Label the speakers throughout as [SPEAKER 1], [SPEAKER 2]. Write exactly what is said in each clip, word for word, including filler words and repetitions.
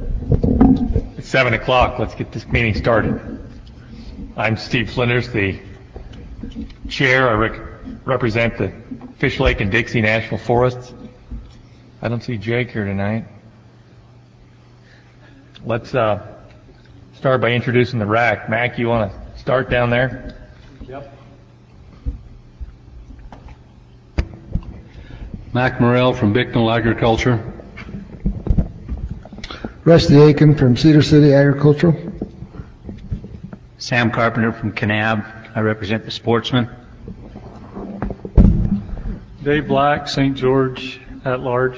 [SPEAKER 1] It's seven o'clock. Let's get this meeting started. I'm Steve Flinders, the chair. I rec represent the Fish Lake and Dixie National Forests. I don't see Jake here tonight. Let's uh, start by introducing the R A C. Mac, you want to start down there?
[SPEAKER 2] Yep. Mac Morrell from Bicknell Agriculture.
[SPEAKER 3] Rusty Aiken from Cedar City Agricultural.
[SPEAKER 4] Sam Carpenter from Kanab. I represent the sportsmen.
[SPEAKER 5] Dave Black, Saint George at large.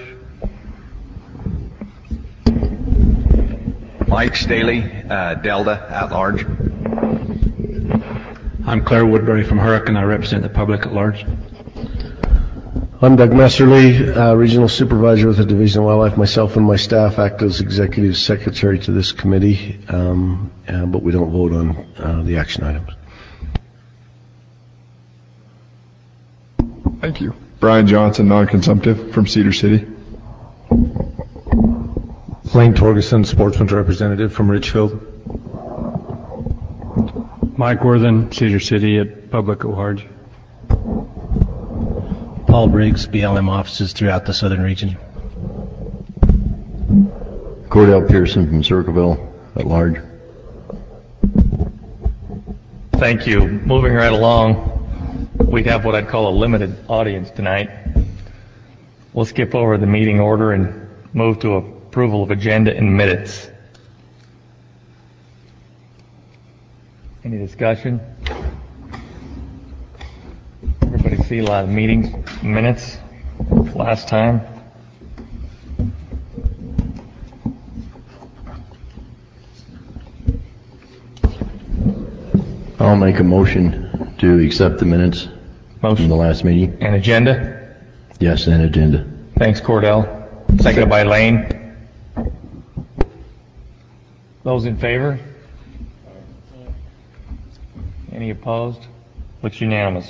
[SPEAKER 6] Mike Staley, uh, Delta at large.
[SPEAKER 4] I'm Claire Woodbury from Hurricane. I represent the public at large.
[SPEAKER 3] I'm Doug Messerly, uh, Regional Supervisor with the Division of Wildlife. Myself and my staff act as Executive Secretary to this committee, um, uh, but we don't vote on uh, the action items.
[SPEAKER 7] Thank you. Brian Johnson, non-consumptive from Cedar City.
[SPEAKER 8] Lane Torgerson, Sportsman's Representative from Richfield.
[SPEAKER 5] Mike Worthen, Cedar City at public at large.
[SPEAKER 9] Paul Briggs, B L M offices throughout the southern region.
[SPEAKER 10] Cordell Pearson from Circleville at large.
[SPEAKER 1] Thank you. Moving right along, we have what I'd call a limited audience tonight. We'll skip over the meeting order and move to approval of agenda and minutes. Any discussion? Everybody see a lot of meeting minutes last time?
[SPEAKER 10] I'll make a motion to accept the minutes
[SPEAKER 1] Motion.
[SPEAKER 10] from the last meeting.
[SPEAKER 1] And agenda?
[SPEAKER 10] Yes, and agenda.
[SPEAKER 1] Thanks, Cordell. Seconded by Lane. Those in favor? Any opposed? Looks unanimous.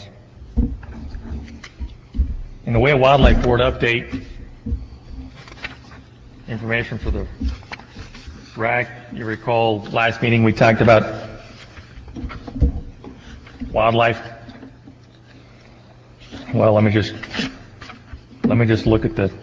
[SPEAKER 1] In the way of Wildlife Board update, information for the R A C, you recall last meeting we talked about wildlife. Well, let me just let me just look at the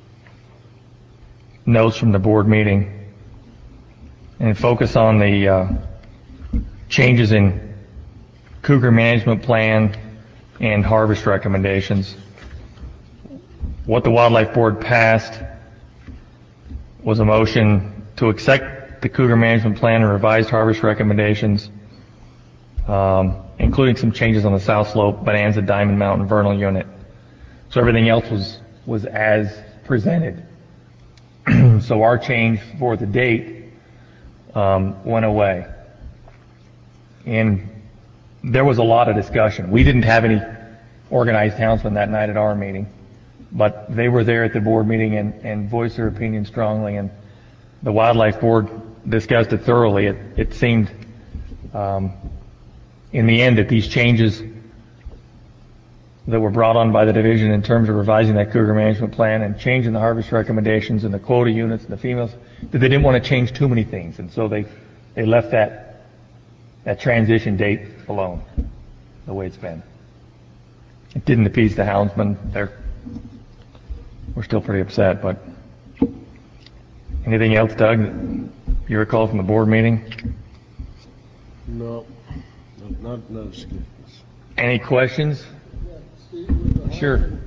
[SPEAKER 1] notes from the board meeting and focus on the uh, changes in cougar management plan and harvest recommendations. What the Wildlife Board passed was a motion to accept the cougar management plan and revised harvest recommendations, um, including some changes on the South Slope, Bonanza, Diamond Mountain, Vernal unit. So everything else was was as presented. So our change for the date um, went away, and there was a lot of discussion. We didn't have any organized townsmen that night at our meeting, but they were there at the board meeting and, and voiced their opinion strongly, and the Wildlife Board discussed it thoroughly. It, it seemed um, in the end that these changes that were brought on by the division in terms of revising that cougar management plan and changing the harvest recommendations and the quota units and the females, that they didn't want to change too many things, and so they, they left that, that transition date alone the way it's been. It didn't appease the houndsmen. They're We're still pretty upset, but anything else, Doug, that you recall from the board meeting?
[SPEAKER 3] No, not, not, not as good.
[SPEAKER 1] Any questions?
[SPEAKER 3] Yeah, Steve,
[SPEAKER 1] sure.
[SPEAKER 3] Um,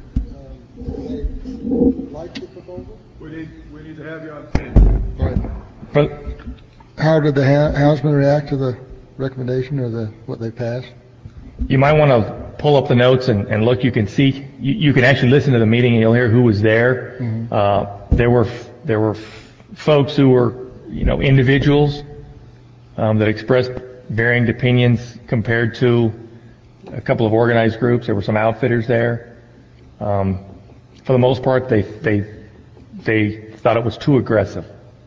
[SPEAKER 3] they like the proposal?
[SPEAKER 7] We need, we need to have you on tape.
[SPEAKER 3] Right.
[SPEAKER 1] But
[SPEAKER 3] how did the houndsmen react to the recommendation or the what they passed?
[SPEAKER 1] you might want to pull up the notes and, and look. You can see, you, you can actually listen to the meeting and you'll hear who was there. Mm-hmm. Uh, there were there were folks who were, you know, individuals um, that expressed varying opinions compared to a couple of organized groups. There were some outfitters there. Um, for the most part, they they they thought it was too aggressive,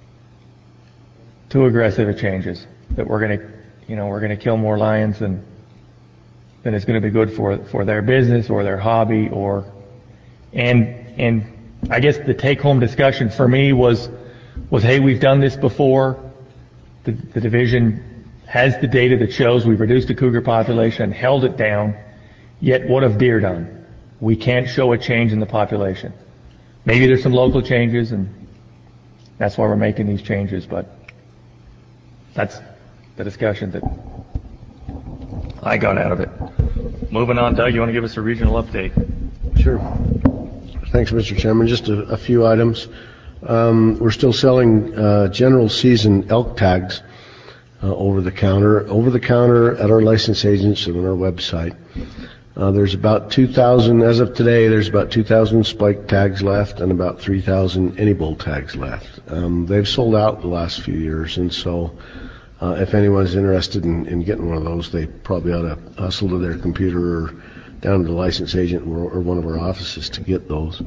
[SPEAKER 1] too aggressive at changes. That we're going to, you know, we're going to kill more lions than than it's going to be good for for their business or their hobby, or and and I guess the take-home discussion for me was was, hey, we've done this before. The, the division has the data that shows we've reduced the cougar population and held it down. Yet what have deer done? We can't show a change in the population. Maybe there's some local changes, and that's why we're making these changes, but that's the discussion that I got out of it. Moving on, Doug, you want to give us a regional update?
[SPEAKER 3] Sure. Thanks, Mister Chairman. Just a, a few items. Um, we're still selling uh, general season elk tags uh, over the counter, over the counter at our license agents and on our website. Uh, there's about two thousand, as of today, there's about two thousand spike tags left and about three thousand any bull tags left. Um, they've sold out the last few years, and so uh, if anyone's interested in, in getting one of those, they probably ought to hustle to their computer or down to the license agent or, or one of our offices to get those.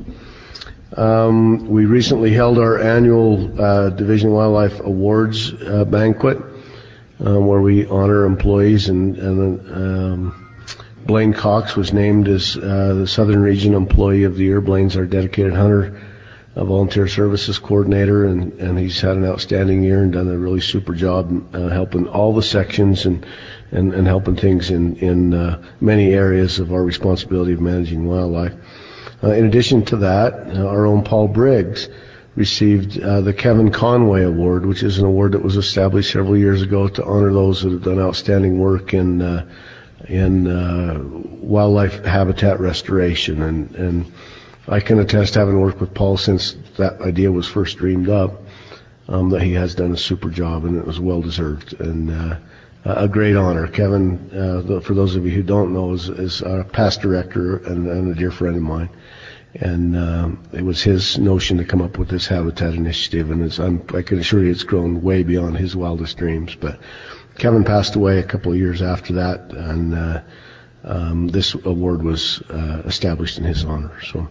[SPEAKER 3] Um, we recently held our annual uh, Division Wildlife Awards uh, banquet, um, where we honor employees, and, and um, Blaine Cox was named as uh, the Southern Region Employee of the Year. Blaine's our dedicated hunter, a volunteer services coordinator, and, and he's had an outstanding year and done a really super job uh, helping all the sections and and, and helping things in, in uh, many areas of our responsibility of managing wildlife. Uh, in addition to that, uh, our own Paul Briggs received uh, the Kevin Conway Award, which is an award that was established several years ago to honor those that have done outstanding work in uh, in uh, wildlife habitat restoration. And, and I can attest, having worked with Paul since that idea was first dreamed up, um, that he has done a super job, and it was well deserved and uh, a great honor. Kevin, uh, for those of you who don't know, is, is our past director and, and a dear friend of mine. And um, it was his notion to come up with this habitat initiative, and it's, I'm, I can assure you it's grown way beyond his wildest dreams. But Kevin passed away a couple of years after that, and uh, um, this award was uh, established in his honor. So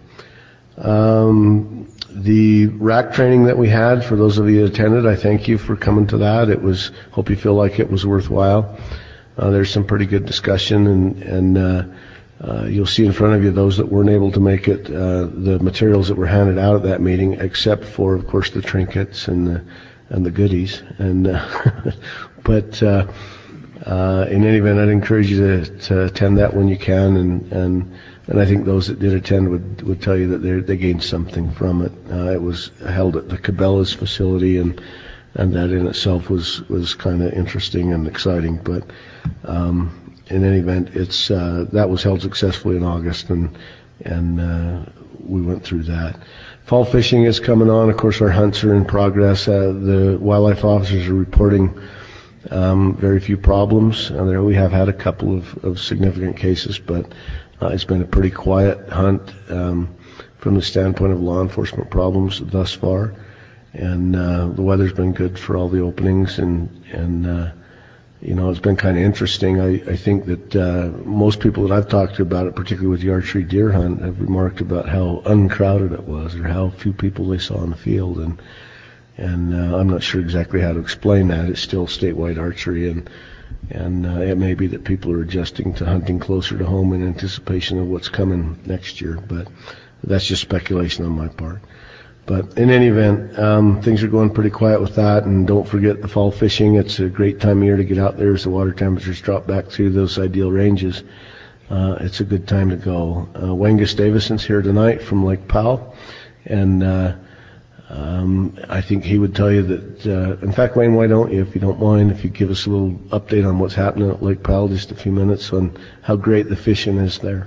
[SPEAKER 3] um, the R A C training that we had, for those of you that attended, I thank you for coming to that. It was, hope you feel like it was worthwhile. Uh, there's some pretty good discussion, and, and uh, uh, you'll see in front of you those that weren't able to make it, uh, the materials that were handed out at that meeting, except for, of course, the trinkets and the, and the goodies. And uh, but uh, uh, in any event, I'd encourage you to, to attend that when you can, and and. And I think those that did attend would, would tell you that they, they gained something from it. Uh, it was held at the Cabela's facility, and and that in itself was, was kind of interesting and exciting. But um, in any event, it's uh, that was held successfully in August, and and uh, we went through that. Fall fishing is coming on. Of course, our hunts are in progress. Uh, the wildlife officers are reporting um, very few problems. Uh, there we have had a couple of, of significant cases, but Uh, it's been a pretty quiet hunt um, from the standpoint of law enforcement problems thus far, and uh, the weather's been good for all the openings, and and uh, you know, it's been kind of interesting. I, I think that uh, most people that I've talked to about it, particularly with the archery deer hunt, have remarked about how uncrowded it was, or how few people they saw in the field, and and uh, I'm not sure exactly how to explain that. It's still statewide archery, and And uh, it may be that people are adjusting to hunting closer to home in anticipation of what's coming next year, but that's just speculation on my part. But in any event, um, things are going pretty quiet with that, and don't forget the fall fishing. It's a great time of year to get out there as the water temperatures drop back through those ideal ranges. Uh, it's a good time to go. Uh, Wengus Davison's here tonight from Lake Powell, and uh, Um, I think he would tell you that, uh, in fact, Wayne, why don't you, if you don't mind, if you give us a little update on what's happening at Lake Powell, just a few minutes on how great the fishing is there.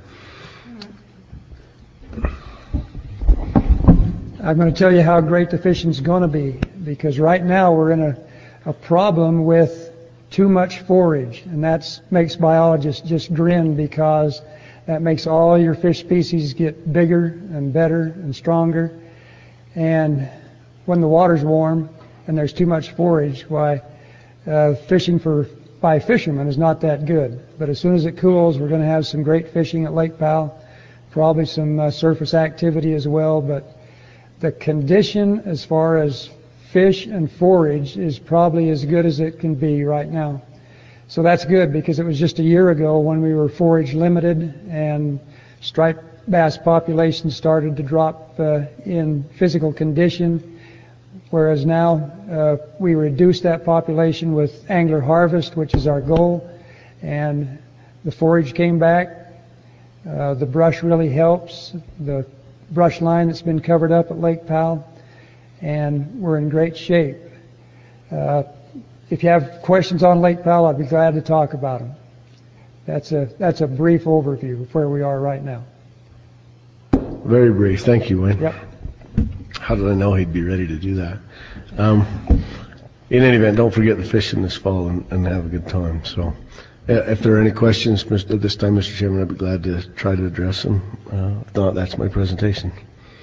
[SPEAKER 11] I'm going to tell you how great the fishing's going to be, because right now we're in a, a problem with too much forage, and that makes biologists just grin, because that makes all your fish species get bigger and better and stronger. And when the water's warm and there's too much forage, why, uh, fishing for by fishermen is not that good. But as soon as it cools, we're going to have some great fishing at Lake Powell, probably some uh, surface activity as well. But the condition as far as fish and forage is probably as good as it can be right now. So that's good, because it was just a year ago when we were forage limited and striped bass population started to drop uh, in physical condition. whereas now uh, we reduce that population with angler harvest, which is our goal, and the forage came back. Uh, the brush really helps, the brush line that's been covered up at Lake Powell, and we're in great shape. Uh, if you have questions on Lake Powell, I'd be glad to talk about them. That's a, that's a brief overview of where we are right now.
[SPEAKER 3] Very brief. Thank you, Wayne.
[SPEAKER 11] Yep.
[SPEAKER 3] How did I know he'd be ready to do that? Um, in any event, don't forget the fishing this fall and, and have a good time. So, uh, if there are any questions at this time, Mister Chairman, I'd be glad to try to address them. Uh, if not, that's my presentation.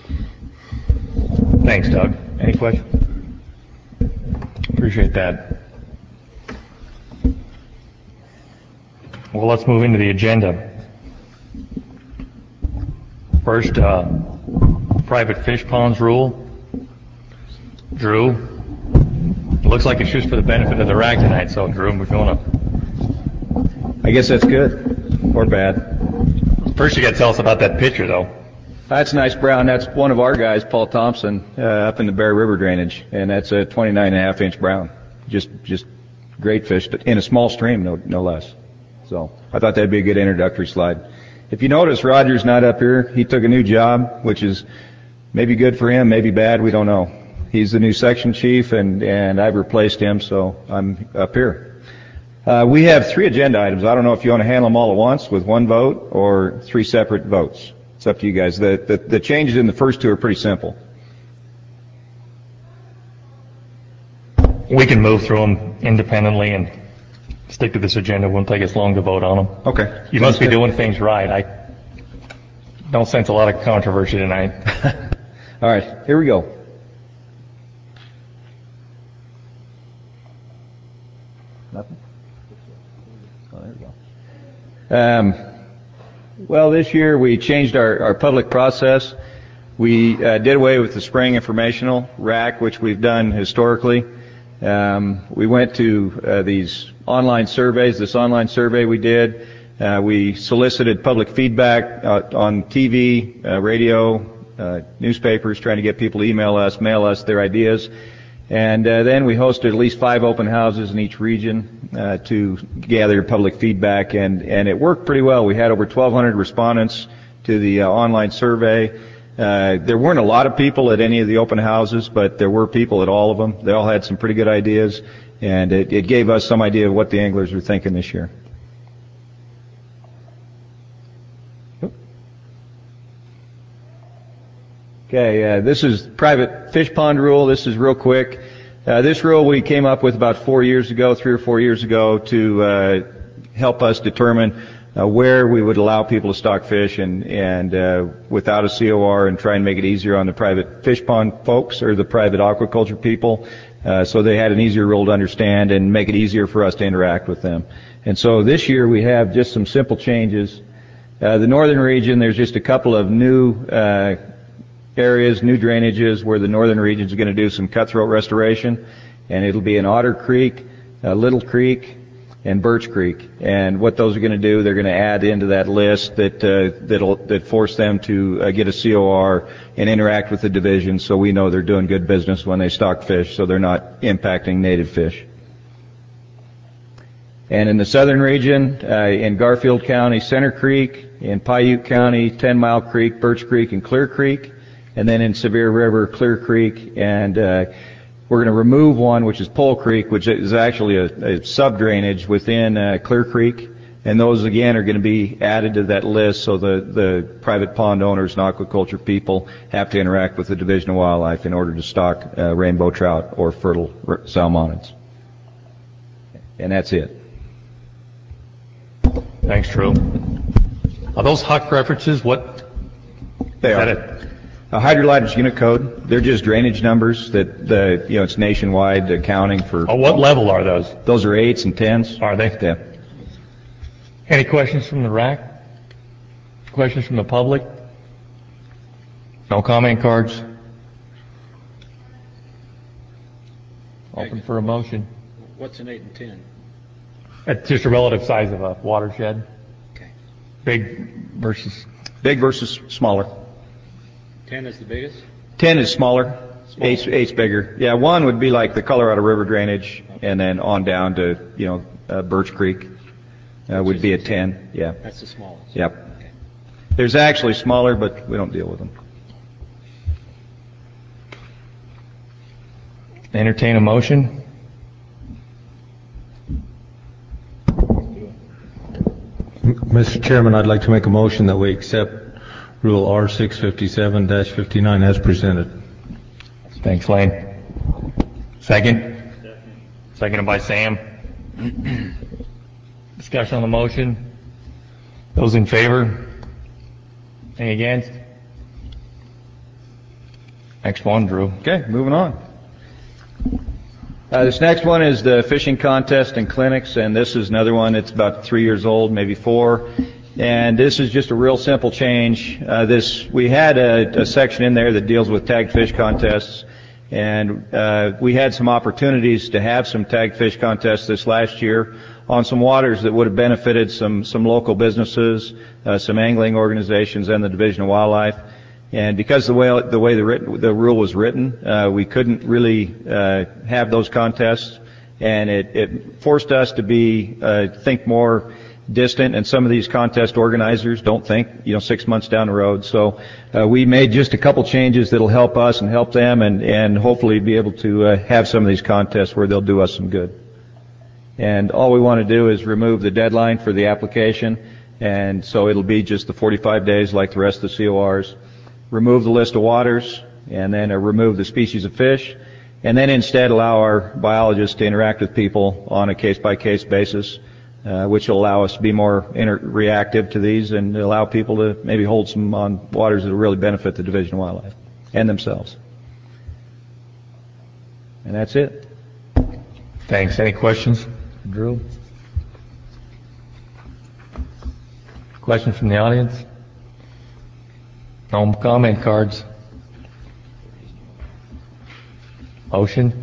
[SPEAKER 1] Thanks, Doug. Any questions? Appreciate that. Well, let's move into the agenda. First, uh, private fish ponds rule. Drew, it looks like it's just for the benefit of the R A C tonight, so Drew, if you want to...
[SPEAKER 12] I guess that's good, or bad.
[SPEAKER 1] First you got to tell us about that picture, though.
[SPEAKER 12] That's nice brown. That's one of our guys, Paul Thompson, uh, up in the Bear River drainage, and that's a twenty-nine and a half inch brown. Just, just great fish in a small stream, no, no less. So I thought that'd be a good introductory slide. If you notice, Roger's not up here. He took a new job, which is maybe good for him, maybe bad. We don't know. He's the new section chief, and and I've replaced him, so I'm up here. Uh, we have three agenda items. I don't know if you want to handle them all at once with one vote or three separate votes. It's up to you guys. The, the, the changes in the first two are pretty simple.
[SPEAKER 1] We can move through them independently and stick to this agenda. It won't take us long to vote on them.
[SPEAKER 12] Okay.
[SPEAKER 1] You must be doing things right. I don't sense a lot of controversy tonight.
[SPEAKER 12] All right, here we go. Nothing? Oh, there we go. Um, well, this year we changed our, our public process. We uh, did away with the spraying informational R A C, which we've done historically. Um, we went to uh, these online surveys. This online survey we did, uh, we solicited public feedback uh, on T V, uh, radio, uh, newspapers, trying to get people to email us, mail us their ideas. And uh, then we hosted at least five open houses in each region uh, to gather public feedback, and, and it worked pretty well. We had over twelve hundred respondents to the uh, online survey. Uh, there weren't a lot of people at any of the open houses, but there were people at all of them. They all had some pretty good ideas, and it, it gave us some idea of what the anglers were thinking this year. Okay, uh, this is private fish pond rule. This is real quick. Uh, this rule we came up with about four years ago, three or four years ago, to uh, help us determine uh, where we would allow people to stock fish and, and uh, without a C O R, and try and make it easier on the private fish pond folks or the private aquaculture people, uh, so they had an easier rule to understand and make it easier for us to interact with them. And so this year we have just some simple changes. Uh, the northern region, there's just a couple of new uh, areas, new drainages, where the northern region is going to do some cutthroat restoration, and it'll be in Otter Creek, uh, Little Creek, and Birch Creek. And what those are going to do, they're going to add into that list that uh, that'll that force them to uh, get a C O R and interact with the division, so we know they're doing good business when they stock fish, so they're not impacting native fish. And in the southern region, uh, in Garfield County, Center Creek, in Paiute County, Ten Mile Creek, Birch Creek, and Clear Creek. And then in Sevier River, Clear Creek, and uh, we're going to remove one, which is Pole Creek, which is actually a, a sub-drainage within uh, Clear Creek. And those, again, are going to be added to that list, so the, the private pond owners and aquaculture people have to interact with the Division of Wildlife in order to stock uh, rainbow trout or fertile salmonids. And that's it.
[SPEAKER 1] Thanks, Drew. Are those H U C references? What?
[SPEAKER 12] They are. It? A hydrolytics unit code. They're just drainage numbers that the, you know, it's nationwide accounting for.
[SPEAKER 1] Oh, what level are those?
[SPEAKER 12] Those are eights and tens.
[SPEAKER 1] Are they?
[SPEAKER 12] Yeah.
[SPEAKER 1] Any questions from the R A C? Questions from the public? No comment cards? Open for a motion.
[SPEAKER 2] What's an eight and ten?
[SPEAKER 1] It's just a relative size of a watershed.
[SPEAKER 2] Okay.
[SPEAKER 1] Big versus.
[SPEAKER 12] Big versus smaller.
[SPEAKER 2] Ten is the biggest?
[SPEAKER 12] Ten is smaller. Eight's, eight's bigger. Yeah, one would be like the Colorado River drainage, and then on down to, you know, uh, Birch Creek uh, would be a ten. Yeah.
[SPEAKER 9] That's the smallest.
[SPEAKER 12] Yep. Okay. There's actually smaller, but we don't deal with them.
[SPEAKER 1] Entertain a motion.
[SPEAKER 8] Mister Chairman, I'd like to make a motion that we accept Rule R six fifty-seven dash fifty-nine as presented.
[SPEAKER 1] Thanks, Lane. Second? Seconded by Sam. Discussion on the motion. Those in favor? Any against? Next one, Drew.
[SPEAKER 12] Okay, moving on. Uh, this next one is the fishing contest and clinics, and this is another one that's about three years old, maybe four. And this is just a real simple change. Uh, this we had a, a section in there that deals with tagged fish contests, and uh, we had some opportunities to have some tagged fish contests this last year on some waters that would have benefited some some local businesses, uh, some angling organizations, and the Division of Wildlife. And because the way the way the, written, the rule was written, uh, we couldn't really uh, have those contests, and it, it forced us to be uh, think more distant. And some of these contest organizers don't think, you know, six months down the road. So uh, we made just a couple changes that'll help us and help them, and and hopefully be able to uh, have some of these contests where they'll do us some good. And all we want to do is remove the deadline for the application, and so it'll be just the forty-five days like the rest of the C O Rs. Remove the list of waters, and then uh, remove the species of fish, and then instead allow our biologists to interact with people on a case-by-case basis, uh, which will allow us to be more inter- reactive to these and allow people to maybe hold some on waters that will really benefit the Division of Wildlife and themselves. And that's it.
[SPEAKER 1] Thanks. Any questions, Drew? Questions from the audience? No comment cards. Motion?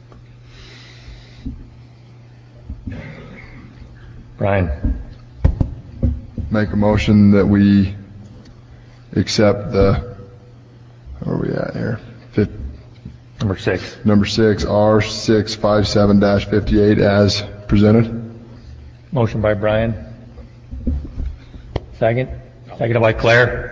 [SPEAKER 1] Brian.
[SPEAKER 7] Make a motion that we accept the, where are we at here? Fifth,
[SPEAKER 1] Number six.
[SPEAKER 7] number six, R six fifty-seven dash fifty-eight as presented.
[SPEAKER 1] Motion by Brian. Second? Seconded by Claire.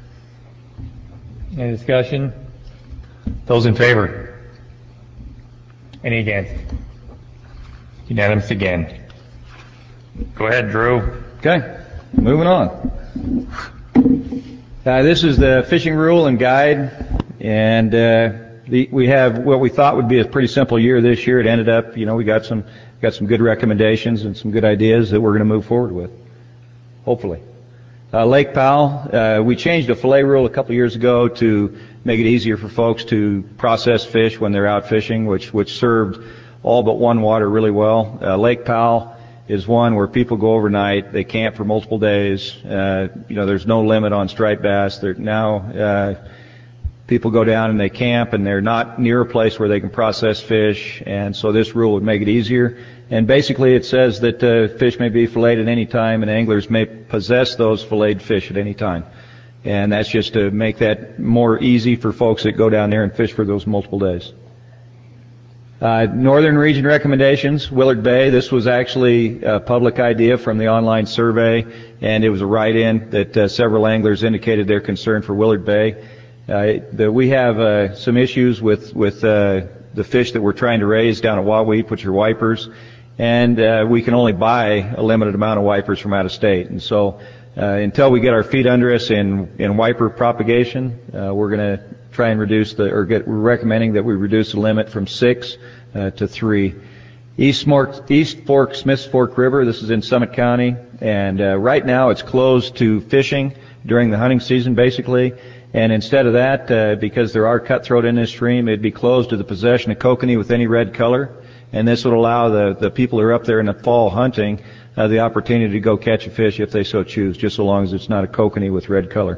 [SPEAKER 1] Any discussion? Those in favor? Any against? Unanimous again. Go ahead, Drew.
[SPEAKER 12] Okay, moving on. Uh, this is the fishing rule and guide, and uh, the, we have what we thought would be a pretty simple year this year. It ended up, you know, we got some got some good recommendations and some good ideas that we're going to move forward with, hopefully. Uh, Lake Powell, uh, we changed the fillet rule a couple of years ago to make it easier for folks to process fish when they're out fishing, which which served all but one water really well. Uh, Lake Powell is one where people go overnight, they camp for multiple days. Uh, you know, there's no limit on striped bass. There now uh, people go down and they camp, and they're not near a place where they can process fish, and so this rule would make it easier. And basically it says that uh, fish may be filleted at any time, and anglers may possess those filleted fish at any time. And that's just to make that more easy for folks that go down there and fish for those multiple days. Uh, Northern region recommendations, Willard Bay. This was actually a public idea from the online survey, and it was a write-in that uh, several anglers indicated their concern for Willard Bay. Uh, the, we have uh, some issues with, with uh, the fish that we're trying to raise down at Wahweap, which are wipers. And uh, we can only buy a limited amount of wipers from out of state. And so uh, until we get our feet under us in, in wiper propagation, uh, we're going to try and reduce the, or get, we're recommending that we reduce the limit from six uh, to three. East Fork, East Fork, Smiths Fork River, this is in Summit County, and uh, right now it's closed to fishing during the hunting season basically. And instead of that, uh, because there are cutthroat in this stream, it'd be closed to the possession of kokanee with any red color. And this would allow the, the people who are up there in the fall hunting uh, the opportunity to go catch a fish if they so choose, just so long as it's not a kokanee with red color.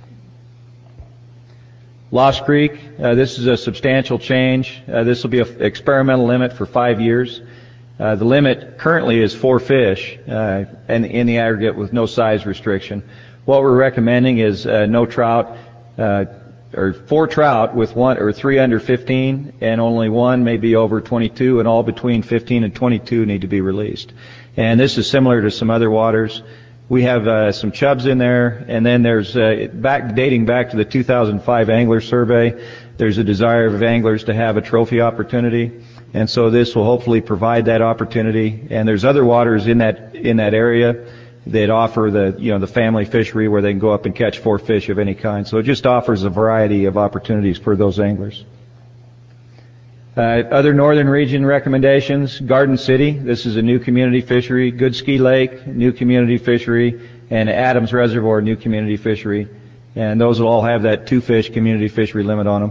[SPEAKER 12] Lost Creek, uh, this is a substantial change. Uh, this will be an experimental limit for five years. Uh, the limit currently is four fish, uh, and in the aggregate with no size restriction. What we're recommending is uh, no trout, uh, or four trout with one or three under fifteen, and only one may be over twenty-two, and all between fifteen and twenty-two need to be released. And this is similar to some other waters. We have uh, some chubs in there, and then there's uh, back dating back to the two thousand five angler survey. There's a desire of anglers to have a trophy opportunity, and so this will hopefully provide that opportunity. And there's other waters in that in that area that offer the you know the family fishery where they can go up and catch four fish of any kind. So it just offers a variety of opportunities for those anglers. Uh, other northern region recommendations: Garden City. This is a new community fishery. Goodski Lake, new community fishery, and Adams Reservoir, new community fishery. And those will all have that two fish community fishery limit on them.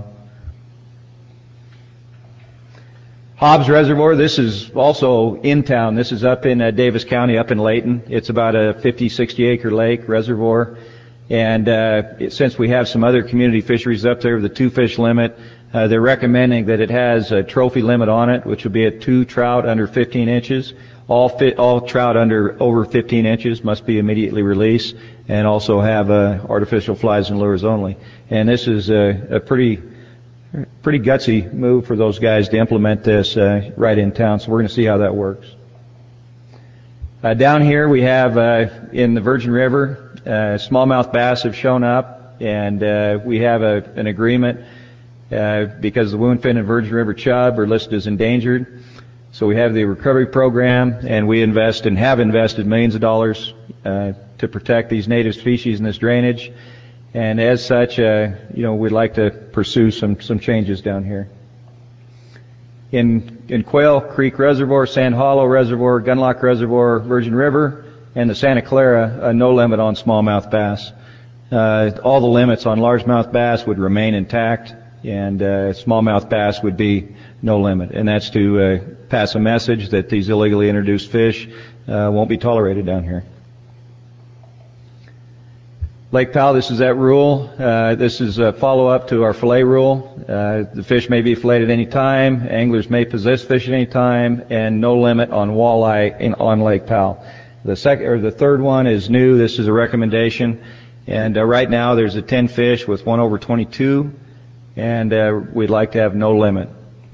[SPEAKER 12] Hobbs Reservoir, this is also in town. This is up in uh, Davis County, up in Layton. It's about a fifty, sixty acre lake reservoir. And uh, it, since we have some other community fisheries up there with the two fish limit, uh, they're recommending that it has a trophy limit on it, which would be at two trout under fifteen inches. All fit, all trout under over fifteen inches must be immediately released, and also have uh, artificial flies and lures only. And this is a, a pretty pretty gutsy move for those guys to implement this uh, right in town. So we're going to see how that works. Uh, down here we have uh, in the Virgin River, uh, smallmouth bass have shown up, and uh, we have a, an agreement uh, because the woundfin and Virgin River chub are listed as endangered. So we have the recovery program, and we invest and have invested millions of dollars uh, to protect these native species in this drainage. And as such, uh, you know, we'd like to pursue some some changes down here. In in Quail Creek Reservoir, Sand Hollow Reservoir, Gunlock Reservoir, Virgin River, and the Santa Clara, uh, no limit on smallmouth bass. Uh, all the limits on largemouth bass would remain intact, and uh, smallmouth bass would be no limit. And that's to uh, pass a message that these illegally introduced fish uh, won't be tolerated down here. Lake Powell, this is that rule. Uh, this is a follow-up to our fillet rule. Uh, the fish may be filleted any time, anglers may possess fish at any time, and no limit on walleye in, on Lake Powell. The second or the third one is new. This is a recommendation, and uh, right now there's a ten fish with one over twenty-two, and uh, we'd like to have no limit.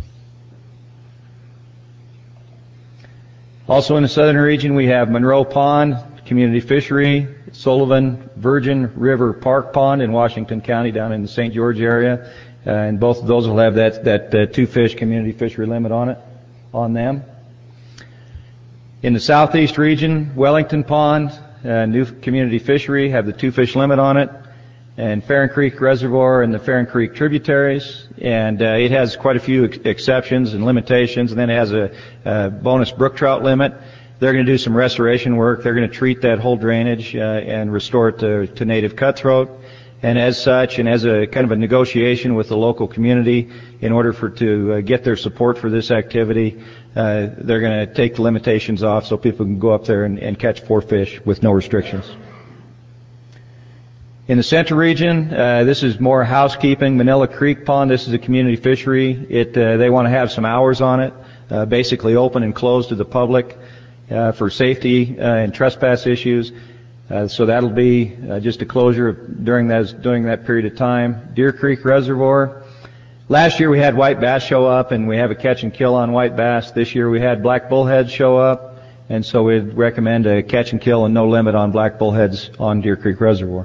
[SPEAKER 12] Also in the southern region, we have Monroe Pond, community fishery, Sullivan Virgin River Park Pond in Washington County down in the Saint George area, uh, and both of those will have that that uh, two fish community fishery limit on it, on them. In the southeast region, Wellington Pond, uh, new community fishery, have the two fish limit on it, and Farron Creek Reservoir and the Farron Creek tributaries, and uh, it has quite a few ex- exceptions and limitations, and then it has a, a bonus brook trout limit. They're going to do some restoration work. They're going to treat that whole drainage uh, and restore it to, to native cutthroat. And as such, and as a kind of a negotiation with the local community, in order for to uh, get their support for this activity, uh, they're going to take the limitations off so people can go up there and, and catch four fish with no restrictions. In the central region, uh, this is more housekeeping. Manila Creek Pond, this is a community fishery. It uh, they want to have some hours on it, uh, basically open and closed to the public. Uh, for safety uh, and trespass issues, uh, so that'll be uh, just a closure during that during that period of time. Deer Creek Reservoir. Last year we had white bass show up, and we have a catch and kill on white bass. This year we had black bullheads show up, and so we'd recommend a catch and kill and no limit on black bullheads on Deer Creek Reservoir.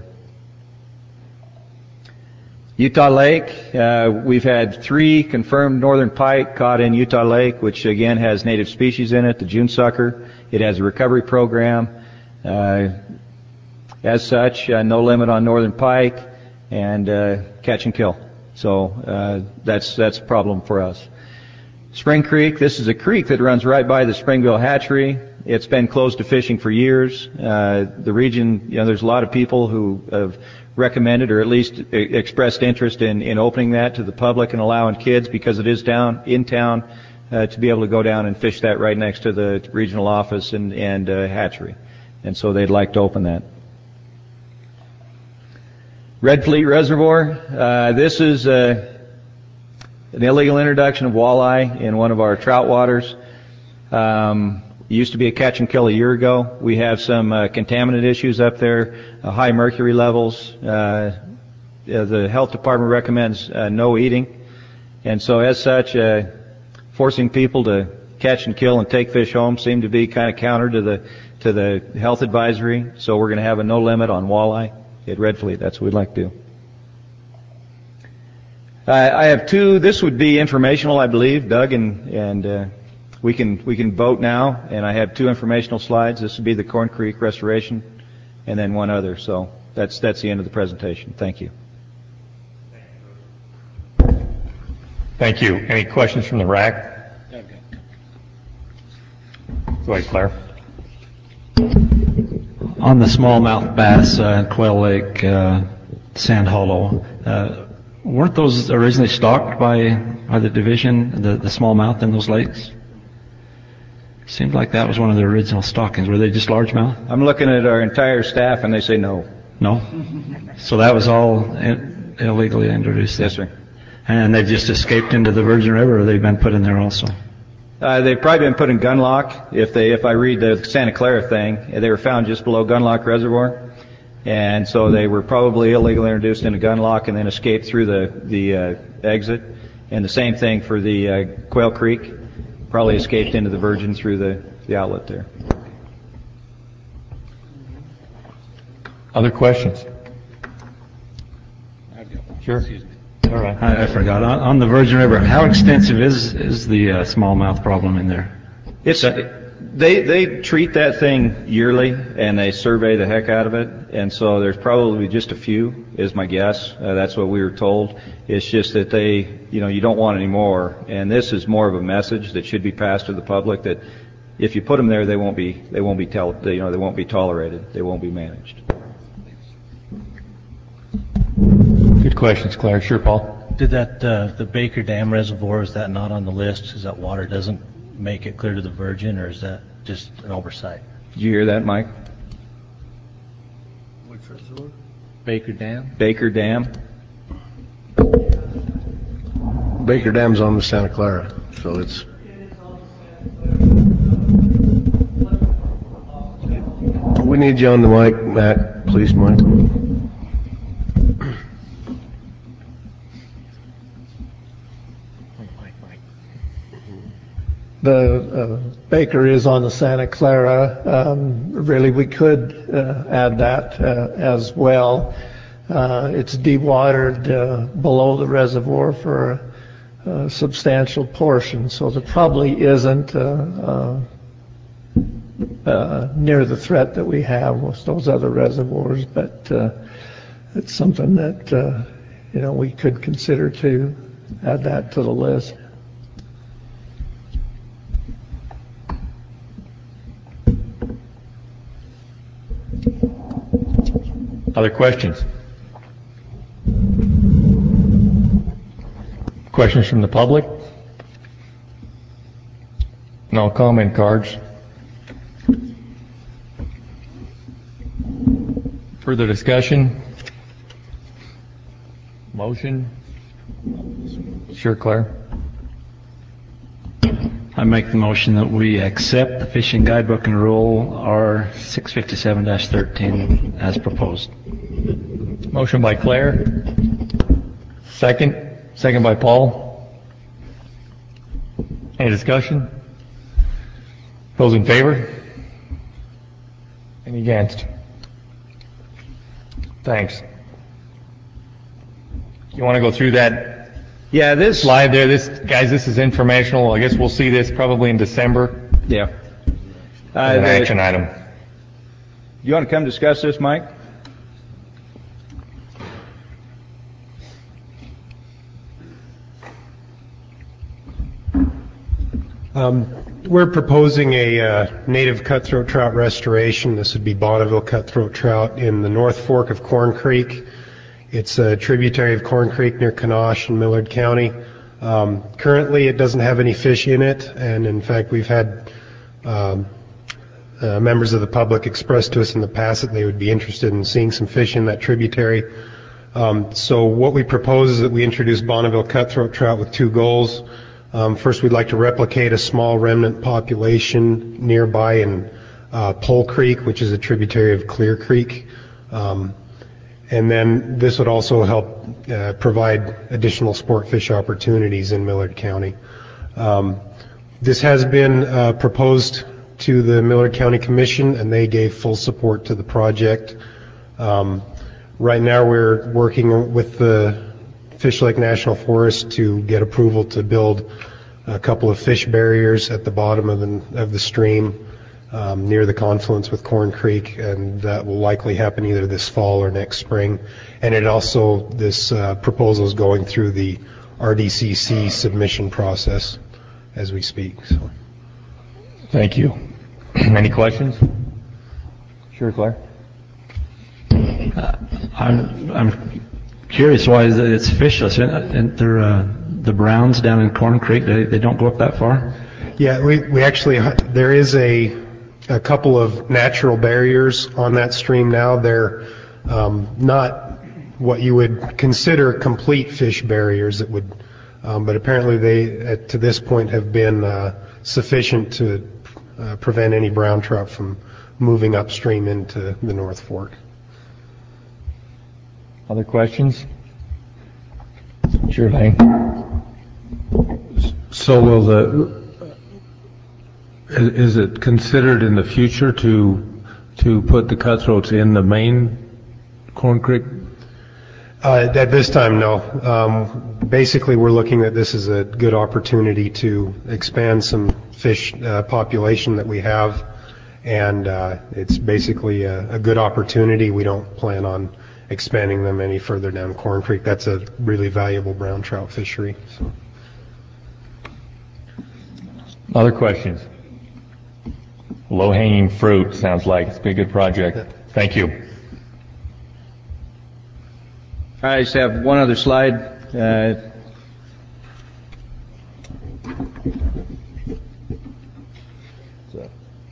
[SPEAKER 12] Utah Lake, uh, we've had three confirmed northern pike caught in Utah Lake, which again has native species in it, the June sucker. It has a recovery program. Uh, as such, uh, no limit on northern pike and uh, catch and kill. So uh, that's that's a problem for us. Spring Creek, this is a creek that runs right by the Springville hatchery. It's been closed to fishing for years. Uh, the region, you know, there's a lot of people who have recommended or at least expressed interest in, in opening that to the public and allowing kids, because it is down in town, uh, to be able to go down and fish that right next to the regional office and, and uh, hatchery. And so they'd like to open that. Red Fleet Reservoir, uh, this is uh, an illegal introduction of walleye in one of our trout waters. Um, It used to be a catch and kill a year ago. We have some uh, contaminant issues up there, uh, high mercury levels, uh, uh, the health department recommends uh, no eating, and so as such, uh, forcing people to catch and kill and take fish home seemed to be kind of counter to the to the health advisory. So we're going to have a no limit on walleye at Red Fleet. That's what we'd like to do. Uh, I have two. This would be informational, I believe, Doug, and and uh, we can we can vote now. And I have two informational slides. This would be the Corn Creek restoration, and then one other. So that's that's the end of the presentation. Thank you.
[SPEAKER 1] Thank you. Any questions from the R A C? Go ahead, Claire.
[SPEAKER 4] On the smallmouth bass uh, in Quail Lake, uh, Sand Hollow, uh, weren't those originally stocked by by the division, the, the smallmouth in those lakes? Seemed like that was one of the original stockings. Were they just largemouth?
[SPEAKER 12] I'm looking at our entire staff, and they say no.
[SPEAKER 4] No? So that was all in, illegally introduced?
[SPEAKER 12] Yes, sir.
[SPEAKER 4] And they've just escaped into the Virgin River, or they've been put in there also?
[SPEAKER 12] Uh, they've probably been put in Gunlock. If they, if I read the Santa Clara thing, they were found just below Gunlock Reservoir, and so they were probably illegally introduced into Gunlock and then escaped through the the uh, exit. And the same thing for the uh, Quail Creek, probably escaped into the Virgin through the the outlet there.
[SPEAKER 1] Other questions? Sure.
[SPEAKER 4] Excuse me.
[SPEAKER 1] All right.
[SPEAKER 4] I, I forgot. On, on the Virgin River, how extensive is is the uh, smallmouth problem in there?
[SPEAKER 12] It's they they treat that thing yearly, and they survey the heck out of it, and so there's probably just a few, is my guess. Uh, that's what we were told. It's just that they, you know, you don't want any more, and this is more of a message that should be passed to the public that if you put them there, they won't be they won't be tel- they, you know they won't be tolerated, they won't be managed.
[SPEAKER 1] Good questions, Claire. Sure, Paul.
[SPEAKER 9] Did that, uh, the Baker Dam Reservoir, is that not on the list because that water doesn't make it clear to the Virgin, or is that just an oversight?
[SPEAKER 12] Did you hear that, Mike?
[SPEAKER 9] Which reservoir? Baker Dam?
[SPEAKER 12] Baker Dam.
[SPEAKER 3] Baker Dam's on the Santa Clara, so it's. We need you on the mic, Matt. Please, Mike.
[SPEAKER 13] The uh, Baker is on the Santa Clara. Um, really, we could uh, add that uh, as well. Uh, it's dewatered uh, below the reservoir for a, a substantial portion, so there probably isn't uh, uh, uh, near the threat that we have with those other reservoirs. But uh, it's something that uh, you know we could consider to add that to the list.
[SPEAKER 1] Other questions? Questions from the public? No comment cards. Further discussion? Motion? Sure, Claire.
[SPEAKER 4] I make the motion that we accept the Fishing Guidebook and Rule R six fifty-seven dash thirteen as proposed.
[SPEAKER 1] Motion by Claire. Second. Second by Paul. Any discussion? Those in favor? Any against? Thanks. You want to go through that?
[SPEAKER 12] Yeah, this
[SPEAKER 1] slide there. This guys, this is informational. I guess we'll see this probably in December.
[SPEAKER 12] Yeah. Uh,
[SPEAKER 1] As an
[SPEAKER 12] the,
[SPEAKER 1] action item.
[SPEAKER 12] You want to come discuss this, Mike?
[SPEAKER 14] Um, we're proposing a uh, native cutthroat trout restoration. This would be Bonneville cutthroat trout in the North Fork of Corn Creek. It's a tributary of Corn Creek near Kanosh in Millard County. Um, currently, it doesn't have any fish in it, and in fact, we've had um, uh, members of the public express to us in the past that they would be interested in seeing some fish in that tributary. Um, so what we propose is that we introduce Bonneville cutthroat trout with two goals. Um, first, we'd like to replicate a small remnant population nearby in uh, Pole Creek, which is a tributary of Clear Creek. Um, And then this would also help uh, provide additional sport fish opportunities in Millard County. Um, this has been uh, proposed to the Millard County Commission, and they gave full support to the project. Um, right now we're working with the Fish Lake National Forest to get approval to build a couple of fish barriers at the bottom of the, of the stream um, near the confluence with Corn Creek, and that will likely happen either this fall or next spring. And it also, this uh, proposal is going through the R D C C submission process as we speak. So.
[SPEAKER 1] Thank you. Any questions? Sure, Claire.
[SPEAKER 4] Uh, I'm I'm curious why it's fishless. And they're uh, the browns down in Corn Creek. They they don't go up that far.
[SPEAKER 14] Yeah, we we actually there is a a couple of natural barriers on that stream now. They're um, not what you would consider complete fish barriers. That would, um, but apparently they at, to this point have been uh, sufficient to uh, prevent any brown trout from moving upstream into the North Fork.
[SPEAKER 1] Other questions? Sure, Lane.
[SPEAKER 8] So will the, is it considered in the future to to put the cutthroats in the main Corn Creek?
[SPEAKER 14] Uh, at this time, no. Um, basically, we're looking at this as a good opportunity to expand some fish uh, population that we have, and uh, it's basically a, a good opportunity. We don't plan on expanding them any further down Corn Creek. That's a really valuable brown trout fishery. So.
[SPEAKER 1] Other questions? Low-hanging fruit, sounds like. It's been a good project. Thank you.
[SPEAKER 12] I just have one other slide. Uh, so,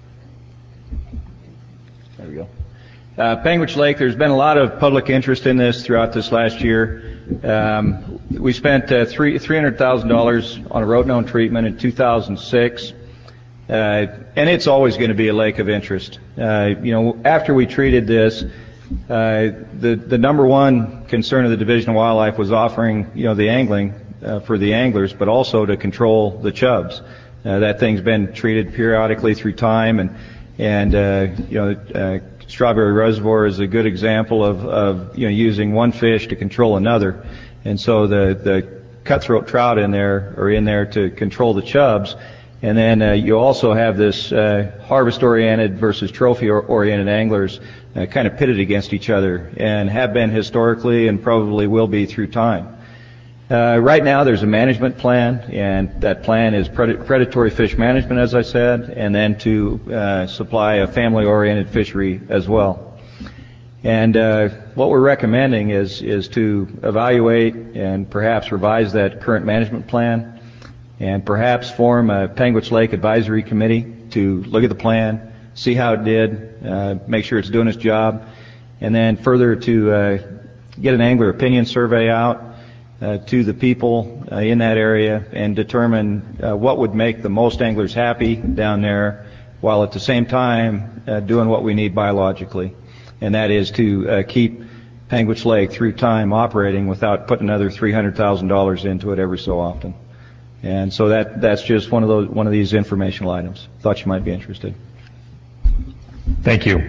[SPEAKER 12] there we go. Uh, Panguitch Lake, there's been a lot of public interest in this throughout this last year. Um, we spent uh, three three hundred thousand dollars on a rotenone treatment in two thousand six, uh, and it's always going to be a lake of interest. Uh, you know, after we treated this, uh, the the number one concern of the Division of Wildlife was offering, you know, the angling uh, for the anglers, but also to control the chubs. Uh, that thing's been treated periodically through time, and and uh, you know. Uh, Strawberry Reservoir is a good example of, of you know using one fish to control another, and so the the cutthroat trout in there are in there to control the chubs, and then uh, you also have this uh, harvest-oriented versus trophy-oriented anglers uh, kind of pitted against each other, and have been historically and probably will be through time. Uh, right now there's a management plan, and that plan is pred- predatory fish management, as I said, and then to uh, supply a family-oriented fishery as well. And uh, what we're recommending is is to evaluate and perhaps revise that current management plan, and perhaps form a Panguitch Lake Advisory Committee to look at the plan, see how it did, uh, make sure it's doing its job, and then further to uh, get an angler opinion survey out Uh, to the people uh, in that area, and determine uh, what would make the most anglers happy down there, while at the same time uh, doing what we need biologically, and that is to uh, keep Panguitch Lake through time operating without putting another three hundred thousand dollars into it every so often. And so that that's just one of those one of these informational items. Thought you might be interested.
[SPEAKER 1] Thank you.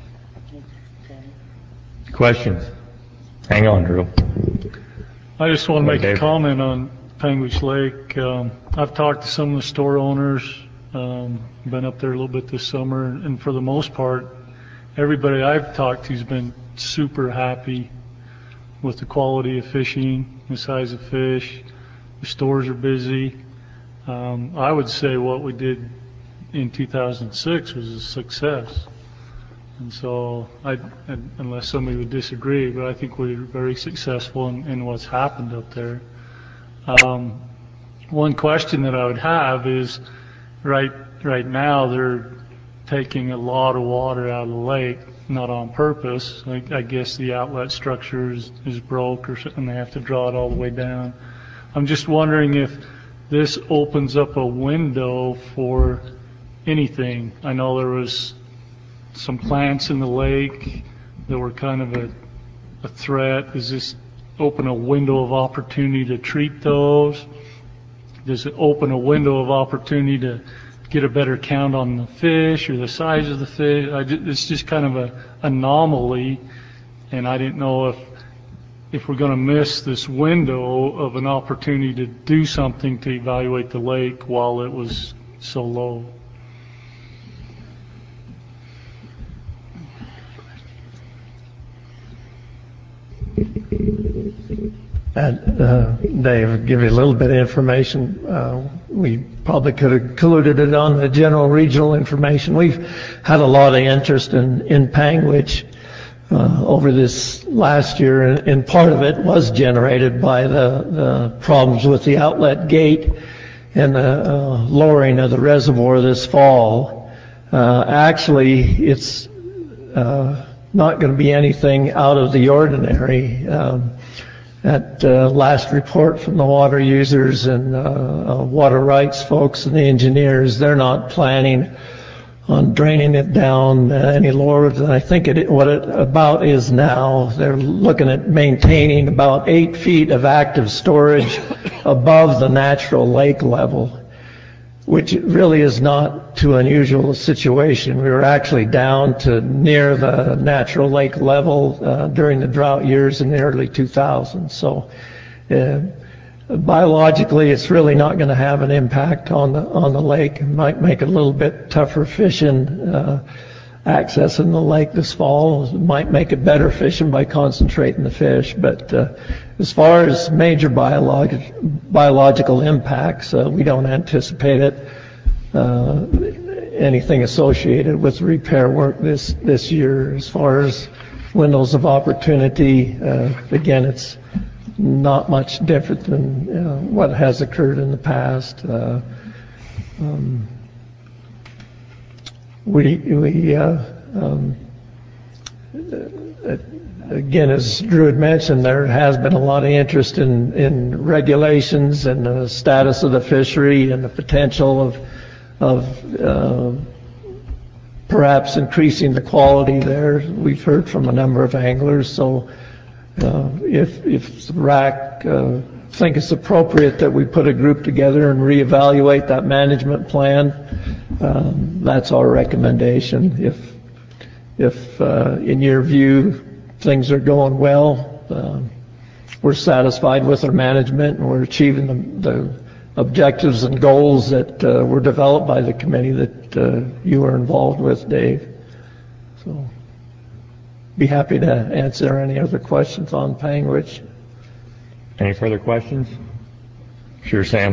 [SPEAKER 1] Questions? Hang on, Drew.
[SPEAKER 5] I just want to make
[SPEAKER 1] Dave.
[SPEAKER 5] a comment on Panguitch Lake. Um, I've talked to some of the store owners, um, been up there a little bit this summer, and for the most part, everybody I've talked to has been super happy with the quality of fishing, the size of fish. The stores are busy. Um, I would say what we did in two thousand six was a success. And so, I, unless somebody would disagree, but I think we were very successful in, in what's happened up there. Um, one question that I would have is, right right now they're taking a lot of water out of the lake, not on purpose. I, I guess the outlet structure is, is broke or something, and they have to draw it all the way down. I'm just wondering if this opens up a window for anything. I know there was some plants in the lake that were kind of a a threat? Does this open a window of opportunity to treat those? Does it open a window of opportunity to get a better count on the fish or the size of the fish? I just, it's just kind of a anomaly, and I didn't know if if we're going to miss this window of an opportunity to do something to evaluate the lake while it was so low.
[SPEAKER 13] And, uh, Dave, give you a little bit of information. Uh, we probably could have included it on the general regional information. We've had a lot of interest in, in Panguitch uh, over this last year, and, and part of it was generated by the, the problems with the outlet gate and the uh, lowering of the reservoir this fall. Uh, actually, it's uh, not going to be anything out of the ordinary. Um, That uh, last report from the water users and uh, uh, water rights folks and the engineers, they're not planning on draining it down uh, any lower than I think it, what it about is now. They're looking at maintaining about eight feet of active storage above the natural lake level, which really is not too unusual a situation. We were actually down to near the natural lake level uh, during the drought years in the early two thousands. So uh, biologically, it's really not going to have an impact on the on the lake. It might make it a little bit tougher fishing, uh, accessing the lake this fall. It might make it better fishing by concentrating the fish. But uh, as far as major biologic, biological impacts, uh, we don't anticipate it. Uh, anything associated with repair work this this year. As far as windows of opportunity, uh, again, it's not much different than uh, what has occurred in the past. Uh, um, we we uh, um, uh, again, as Drew had mentioned, there has been a lot of interest in in regulations and the status of the fishery and the potential of of uh, perhaps increasing the quality there. We've heard from a number of anglers. So uh, if if the R A C uh, think it's appropriate that we put a group together and reevaluate that management plan, um, that's our recommendation. If if uh, in your view things are going well, uh, we're satisfied with our management and we're achieving the, the objectives and goals that uh, were developed by the committee that uh, you were involved with, Dave. So, be happy to answer any other questions on Panguitch.
[SPEAKER 1] Any further questions? Sure, Sam.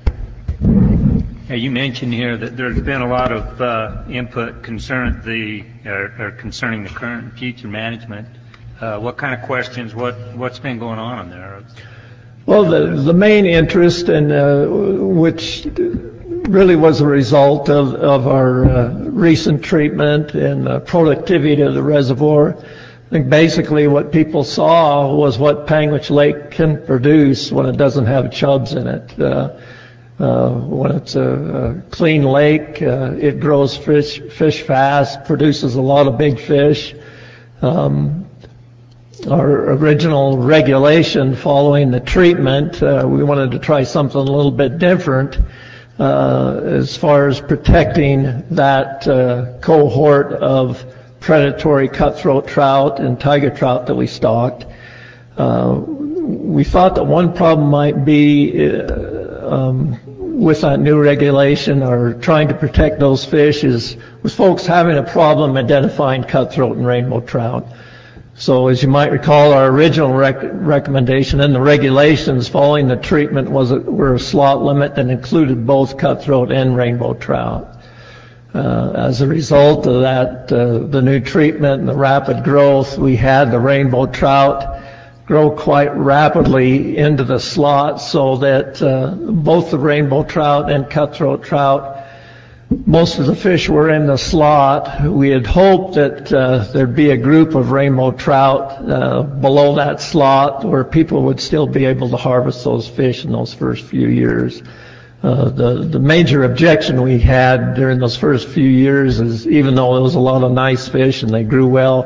[SPEAKER 15] Yeah, you mentioned here that there's been a lot of uh, input concern the or, or concerning the current and future management. Uh, what kind of questions? What what's been going on in there?
[SPEAKER 13] Well, the, the main interest, and uh, which really was a result of, of our uh, recent treatment and uh, productivity of the reservoir. I think basically what people saw was what Panguitch Lake can produce when it doesn't have chubs in it. Uh, uh, when it's a, a clean lake, uh, it grows fish, fish fast, produces a lot of big fish. Um, Our original regulation following the treatment, uh, we wanted to try something a little bit different uh, as far as protecting that uh, cohort of predatory cutthroat trout and tiger trout that we stocked. Uh, we thought that one problem might be uh, um, with that new regulation or trying to protect those fish is with folks having a problem identifying cutthroat and rainbow trout. So as you might recall, our original rec- recommendation and the regulations following the treatment was a, were a slot limit that included both cutthroat and rainbow trout. Uh, as a result of that, uh, the new treatment and the rapid growth, we had the rainbow trout grow quite rapidly into the slot so that uh, both the rainbow trout and cutthroat trout, most of the fish were in the slot. We had hoped that uh, there'd be a group of rainbow trout uh, below that slot where people would still be able to harvest those fish in those first few years. Uh, the, the major objection we had during those first few years is even though there was a lot of nice fish and they grew well,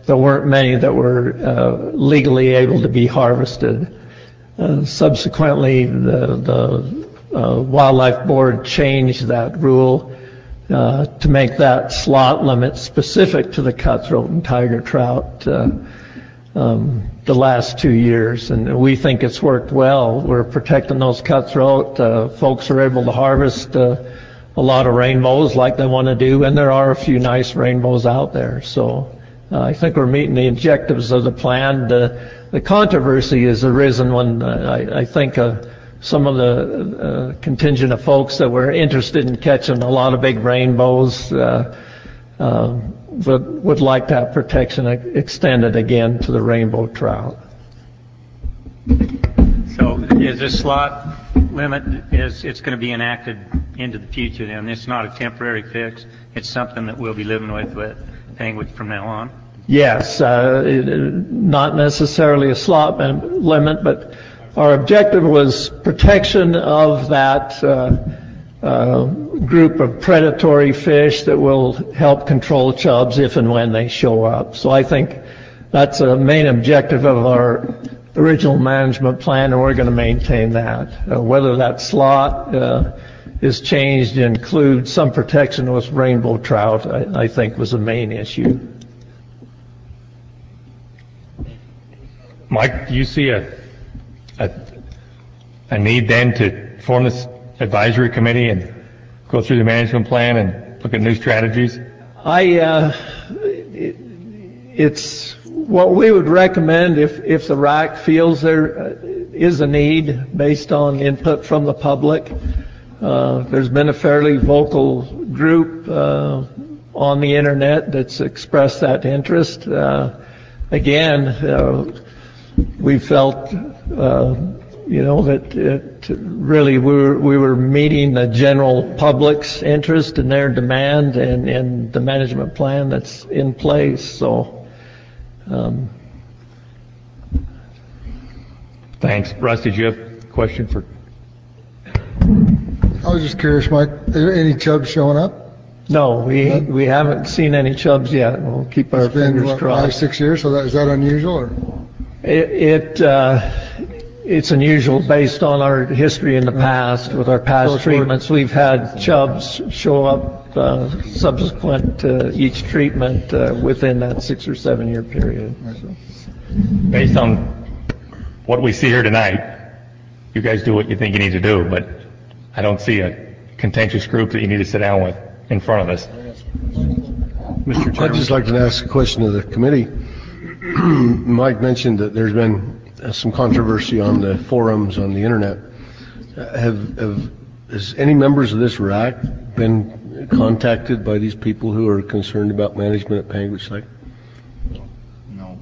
[SPEAKER 13] there weren't many that were uh, legally able to be harvested. Uh, subsequently, the, the uh, Wildlife Board changed that rule uh, to make that slot limit specific to the cutthroat and tiger trout uh, um, the last two years, and we think it's worked well. We're protecting those cutthroat. Uh, folks are able to harvest uh, a lot of rainbows like they want to do, and there are a few nice rainbows out there. So uh, I think we're meeting the objectives of the plan. The, the controversy has arisen when uh, I, I think uh, some of the uh, contingent of folks that were interested in catching a lot of big rainbows uh, uh, would, would like that protection extended again to the rainbow trout.
[SPEAKER 15] So is this slot limit, is it's going to be enacted into the future then? It's not a temporary fix. It's something that we'll be living with with Panguitch from now on?
[SPEAKER 13] Yes, uh, it, not necessarily a slot limit, but our objective was protection of that uh, uh, group of predatory fish that will help control chubs if and when they show up. So I think that's a main objective of our original management plan, and we're going to maintain that. Uh, whether that slot uh, is changed to include some protection with rainbow trout, I, I think was the main issue.
[SPEAKER 1] Mike, do you see a, a a need then to form this advisory committee and go through the management plan and look at new strategies?
[SPEAKER 13] I uh, it, it's what we would recommend if if the R A C feels there is a need based on input from the public. Uh, there's been a fairly vocal group uh, on the internet that's expressed that interest. Uh, again, uh, we felt, uh, you know, that it really we were, we were meeting the general public's interest and their demand and, and the management plan that's in place. So, um,
[SPEAKER 1] thanks. Russ, did you have a question for?
[SPEAKER 16] I was just curious, Mike, are there any chubs showing up?
[SPEAKER 13] No, we no? we haven't seen any chubs yet. We'll keep our
[SPEAKER 16] it's been,
[SPEAKER 13] fingers
[SPEAKER 16] what,
[SPEAKER 13] crossed.
[SPEAKER 16] Five, six years. So that, is that unusual? Or?
[SPEAKER 13] It, it uh, it's unusual based on our history in the past. With our past so treatments, we've had chubs show up uh, subsequent to each treatment uh, within that six or seven year period. So.
[SPEAKER 1] Based on what we see here tonight, you guys do what you think you need to do, but I don't see a contentious group that you need to sit down with in front of us.
[SPEAKER 3] Mister Chairman. I'd just like to ask a question to the committee. Mike mentioned that there's been uh, some controversy on the forums on the internet. Uh, have, have has any members of this R A C been contacted by these people who are concerned about management at Panguitch Lake?
[SPEAKER 15] No.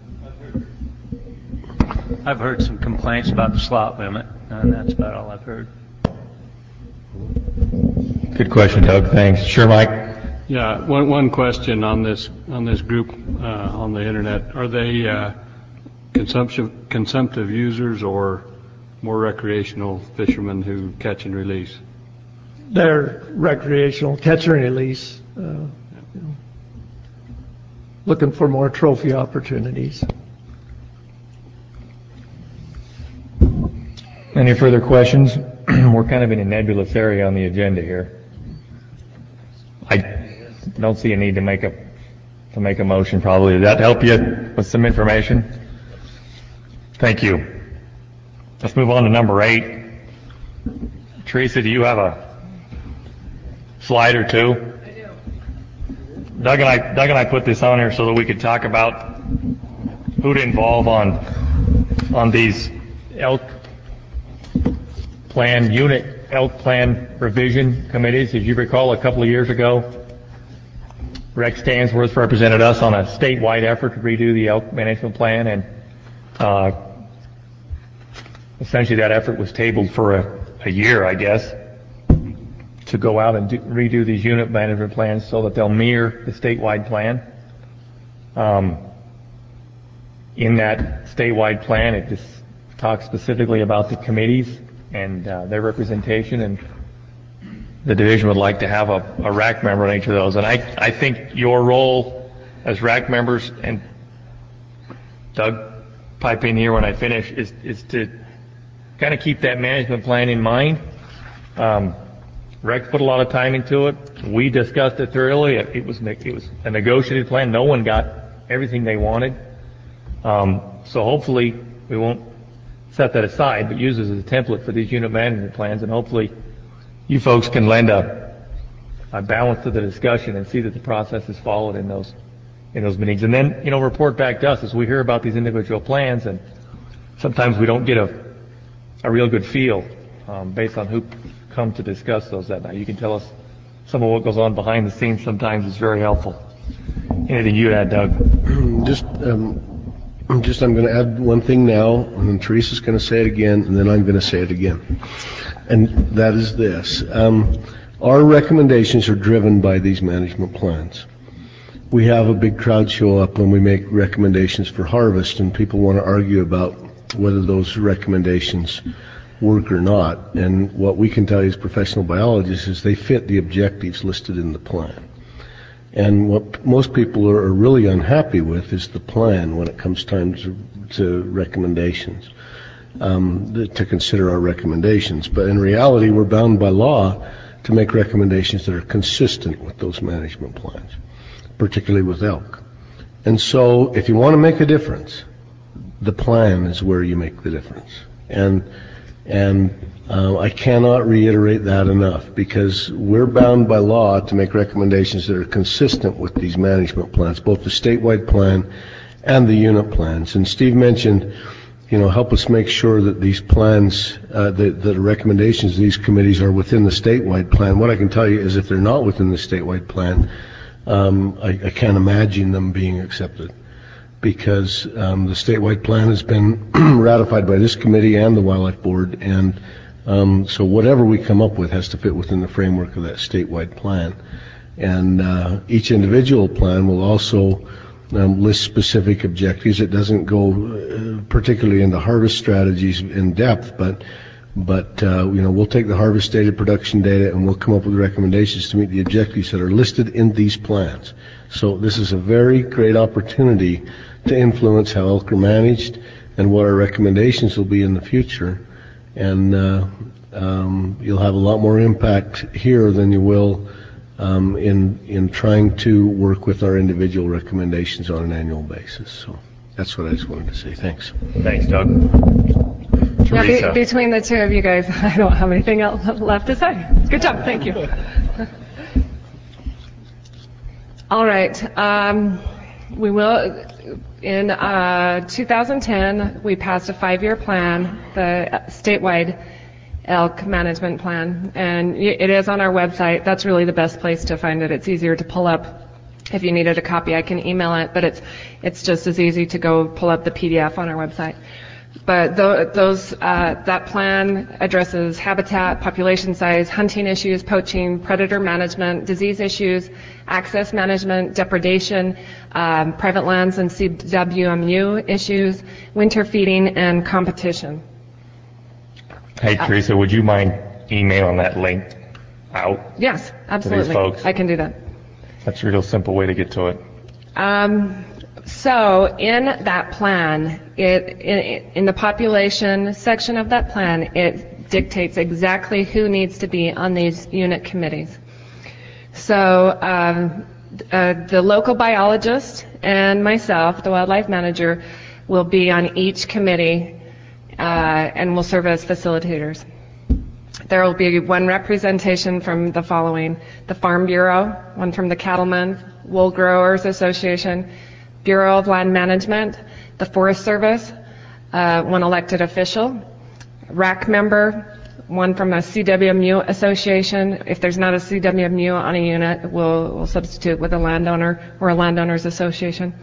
[SPEAKER 15] I've heard some complaints about the slot limit, and that's about all I've heard.
[SPEAKER 1] Good question, Doug. Thanks. Sure, Mike.
[SPEAKER 2] Yeah, one one question on this on this group uh, on the internet. Are they uh, consumption consumptive users or more recreational fishermen who catch and release?
[SPEAKER 13] They're recreational catch and release, uh, you know, looking for more trophy opportunities.
[SPEAKER 1] Any further questions? We're kind of in a nebulous area on the agenda here. I don't see a need to make a to make a motion. Probably did that help you with some information? Thank you. Let's move on to number eight. Teresa, do you have a slide or two? I do. Doug and I Doug and I put this on here so that we could talk about who to involve on on these elk plan unit elk plan revision committees. As you recall, a couple of years ago, Rex Stansworth represented us on a statewide effort to redo the elk management plan, and uh, essentially that effort was tabled for a, a year, I guess, to go out and do, redo these unit management plans so that they'll mirror the statewide plan. Um, in that statewide plan, it just talks specifically about the committees and uh, their representation, and the division would like to have a, a R A C member on each of those. And I, I think your role as R A C members, and Doug, pipe in here when I finish, is, is to kind of keep that management plan in mind. Um, R E C put a lot of time into it. We discussed it thoroughly. It, it was it was a negotiated plan. No one got everything they wanted. Um, so hopefully we won't set that aside, but use it as a template for these unit management plans, and hopefully you folks can lend a, a balance to the discussion and see that the process is followed in those in those meetings. And then, you know, report back to us as we hear about these individual plans, and sometimes we don't get a a real good feel um, based on who come to discuss those that night. You can tell us some of what goes on behind the scenes. Sometimes it's very helpful. Anything you'd add, Doug?
[SPEAKER 3] Just, um, just I'm going to add one thing now, and then Teresa's going to say it again, and then I'm going to say it again. And that is this. Um, our recommendations are driven by these management plans. We have a big crowd show up when we make recommendations for harvest, and people want to argue about whether those recommendations work or not. And what we can tell you as professional biologists is they fit the objectives listed in the plan. And what most people are, are really unhappy with is the plan when it comes time to, to recommendations, um, the, to consider our recommendations. But in reality, we're bound by law to make recommendations that are consistent with those management plans, particularly with elk. And so if you want to make a difference, the plan is where you make the difference. And and uh, I cannot reiterate that enough, because we're bound by law to make recommendations that are consistent with these management plans, both the statewide plan and the unit plans. And Steve mentioned, you know, help us make sure that these plans, uh, that, that the recommendations of these committees are within the statewide plan. What I can tell you is if they're not within the statewide plan, um, I, I can't imagine them being accepted, because um, the statewide plan has been ratified by this committee and the Wildlife Board, and um, so whatever we come up with has to fit within the framework of that statewide plan. And uh, each individual plan will also um, list specific objectives. It doesn't go uh, particularly into harvest strategies in depth, but but uh, you know, we'll take the harvest data, production data, and we'll come up with recommendations to meet the objectives that are listed in these plans. So this is a very great opportunity to influence how elk are managed and what our recommendations will be in the future. And uh, um, you'll have a lot more impact here than you will um, in in trying to work with our individual recommendations on an annual basis. So that's what I just wanted to say. Thanks.
[SPEAKER 1] Thanks, Doug.
[SPEAKER 17] Yeah, be, between the two of you guys, I don't have anything else left to say. Good job. Thank you. All right. Um, we will. In uh, two thousand ten, we passed a five-year plan, the statewide elk management plan, and it is on our website. That's really the best place to find it. It's easier to pull up. If you needed a copy, I can email it, but it's it's just as easy to go pull up the P D F on our website. But th- those uh, that plan addresses habitat, population size, hunting issues, poaching, predator management, disease issues, access management, depredation, um, private lands and C W M U issues, winter feeding, and competition.
[SPEAKER 1] Hey,
[SPEAKER 17] Uh,
[SPEAKER 1] Teresa, would you mind emailing that link out?
[SPEAKER 17] Yes, absolutely.
[SPEAKER 1] folks?
[SPEAKER 17] I can do that.
[SPEAKER 1] That's a real simple way to get to it.
[SPEAKER 17] Um, so in that plan, it, in, in the population section of that plan, it dictates exactly who needs to be on these unit committees. So um, uh, the local biologist and myself, the wildlife manager, will be on each committee uh, and will serve as facilitators. There will be one representation from the following: the Farm Bureau, one from the Cattlemen, Wool Growers Association, Bureau of Land Management, the Forest Service, uh, one elected official, R A C member, one from a C W M U association. If there's not a C W M U on a unit, we'll, we'll substitute with a landowner or a landowners association.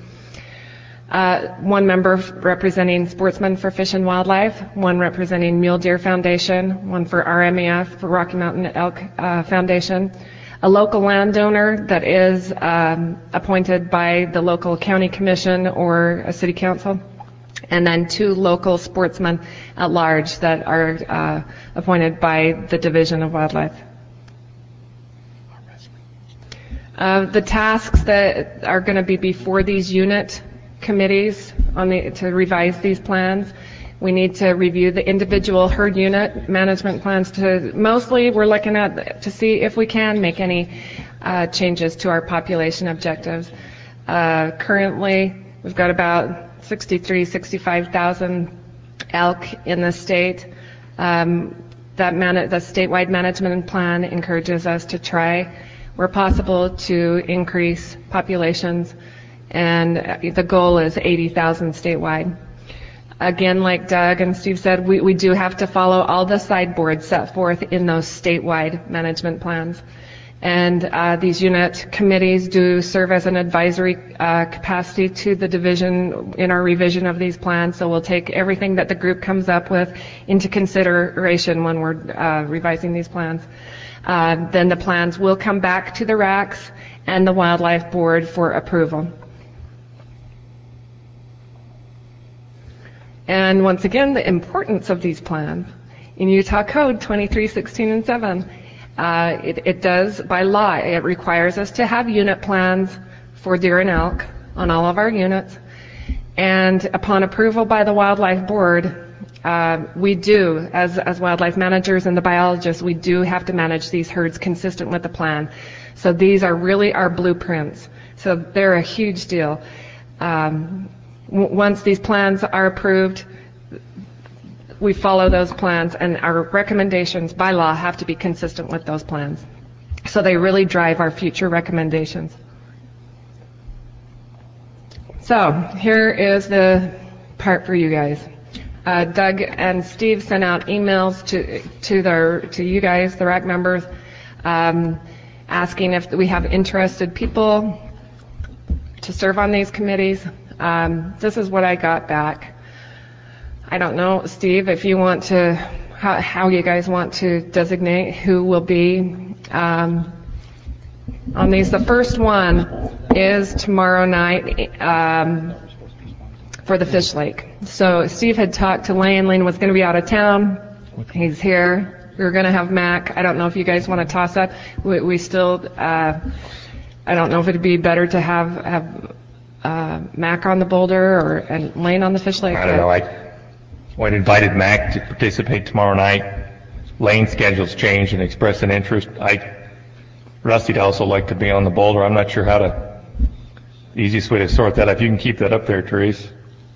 [SPEAKER 17] Uh, one member representing Sportsmen for Fish and Wildlife, one representing Mule Deer Foundation, one for R M E F, for Rocky Mountain Elk uh, Foundation, a local landowner that is um, appointed by the local county commission or a city council, and then two local sportsmen at large that are uh, appointed by the Division of Wildlife. Uh, the tasks that are going to be before these unit committees on the, to revise these plans, we need to review the individual herd unit management plans. To mostly, we're looking at to see if we can make any uh, changes to our population objectives. Uh, currently, we've got about sixty-three, sixty-five thousand elk in the state. Um, that man- the statewide management plan encourages us to try, where possible, to increase populations, and the goal is eighty thousand statewide. Again, like Doug and Steve said, we, we do have to follow all the sideboards set forth in those statewide management plans. And uh, these unit committees do serve as an advisory uh, capacity to the division in our revision of these plans. So we'll take everything that the group comes up with into consideration when we're uh, revising these plans. Uh, then the plans will come back to the R A Cs and the Wildlife Board for approval. And once again, the importance of these plans. In Utah Code twenty-three sixteen and seven, uh, it, it does, by law, it requires us to have unit plans for deer and elk on all of our units. And upon approval by the Wildlife Board, uh, we do, as, as wildlife managers and the biologists, we do have to manage these herds consistent with the plan. So these are really our blueprints. So they're a huge deal. Um, w- once these plans are approved, we follow those plans, and our recommendations by law have to be consistent with those plans. So they really drive our future recommendations. So here is the part for you guys. Uh, Doug and Steve sent out emails to to their to you guys, the R A C members, um, asking if we have interested people to serve on these committees. Um, this is what I got back. I don't know, Steve, if you want to, how, how you guys want to designate who will be um, on these. The first one is tomorrow night um, for the Fish Lake. So Steve had talked to Lane. Lane was going to be out of town. He's here. We were going to have Mac. I don't know if you guys want to toss up. We, we still, uh, I don't know if it'd be better to have have uh, Mac on the Boulder or and Lane on the Fish Lake.
[SPEAKER 1] I don't know. I I'd invited Mac to participate tomorrow night. Lane's schedule's changed and expressed an interest. I, Rusty'd also like to be on the Boulder. I'm not sure how to, the easiest way to sort that out. If you can keep that up there, Therese.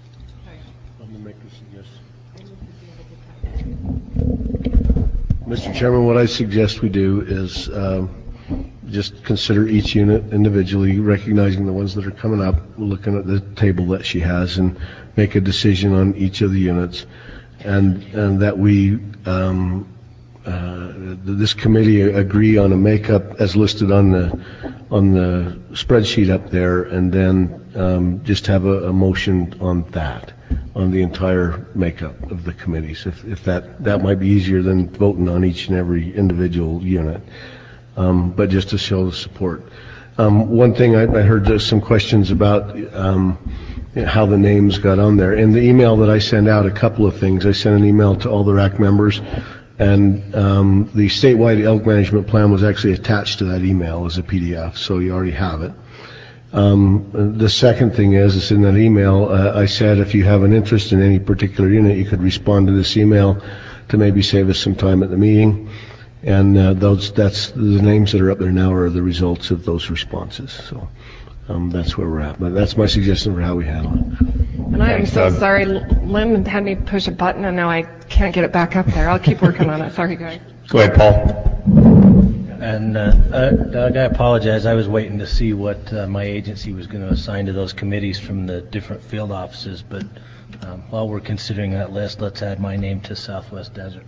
[SPEAKER 3] Mister Chairman, what I suggest we do is um, just consider each unit individually, recognizing the ones that are coming up, looking at the table that she has, and make a decision on each of the units, and and that we um, uh, this committee agree on a makeup as listed on the on the spreadsheet up there, and then um, just have a, a motion on that, on the entire makeup of the committees. If if that that might be easier than voting on each and every individual unit, um, but just to show the support. Um, one thing I, I heard uh, some questions about. Um, how the names got on there. In the email that I sent out, a couple of things. I sent an email to all the R A C members, and um, the statewide elk management plan was actually attached to that email as a P D F, so you already have it. Um, the second thing is, is in that email, uh, I said if you have an interest in any particular unit, you could respond to this email to maybe save us some time at the meeting. And uh, those, that's the names that are up there now are the results of those responses. So. Um, that's where we're at, but that's my suggestion for how we handle it.
[SPEAKER 17] And I am so sorry, Lynn had me push a button and now I can't get it back up there. I'll keep working on it. Sorry, guys.
[SPEAKER 1] Go ahead, Paul.
[SPEAKER 9] And uh, uh, Doug, I apologize. I was waiting to see what uh, my agency was going to assign to those committees from the different field offices, but um, while we're considering that list, let's add my name to Southwest Desert.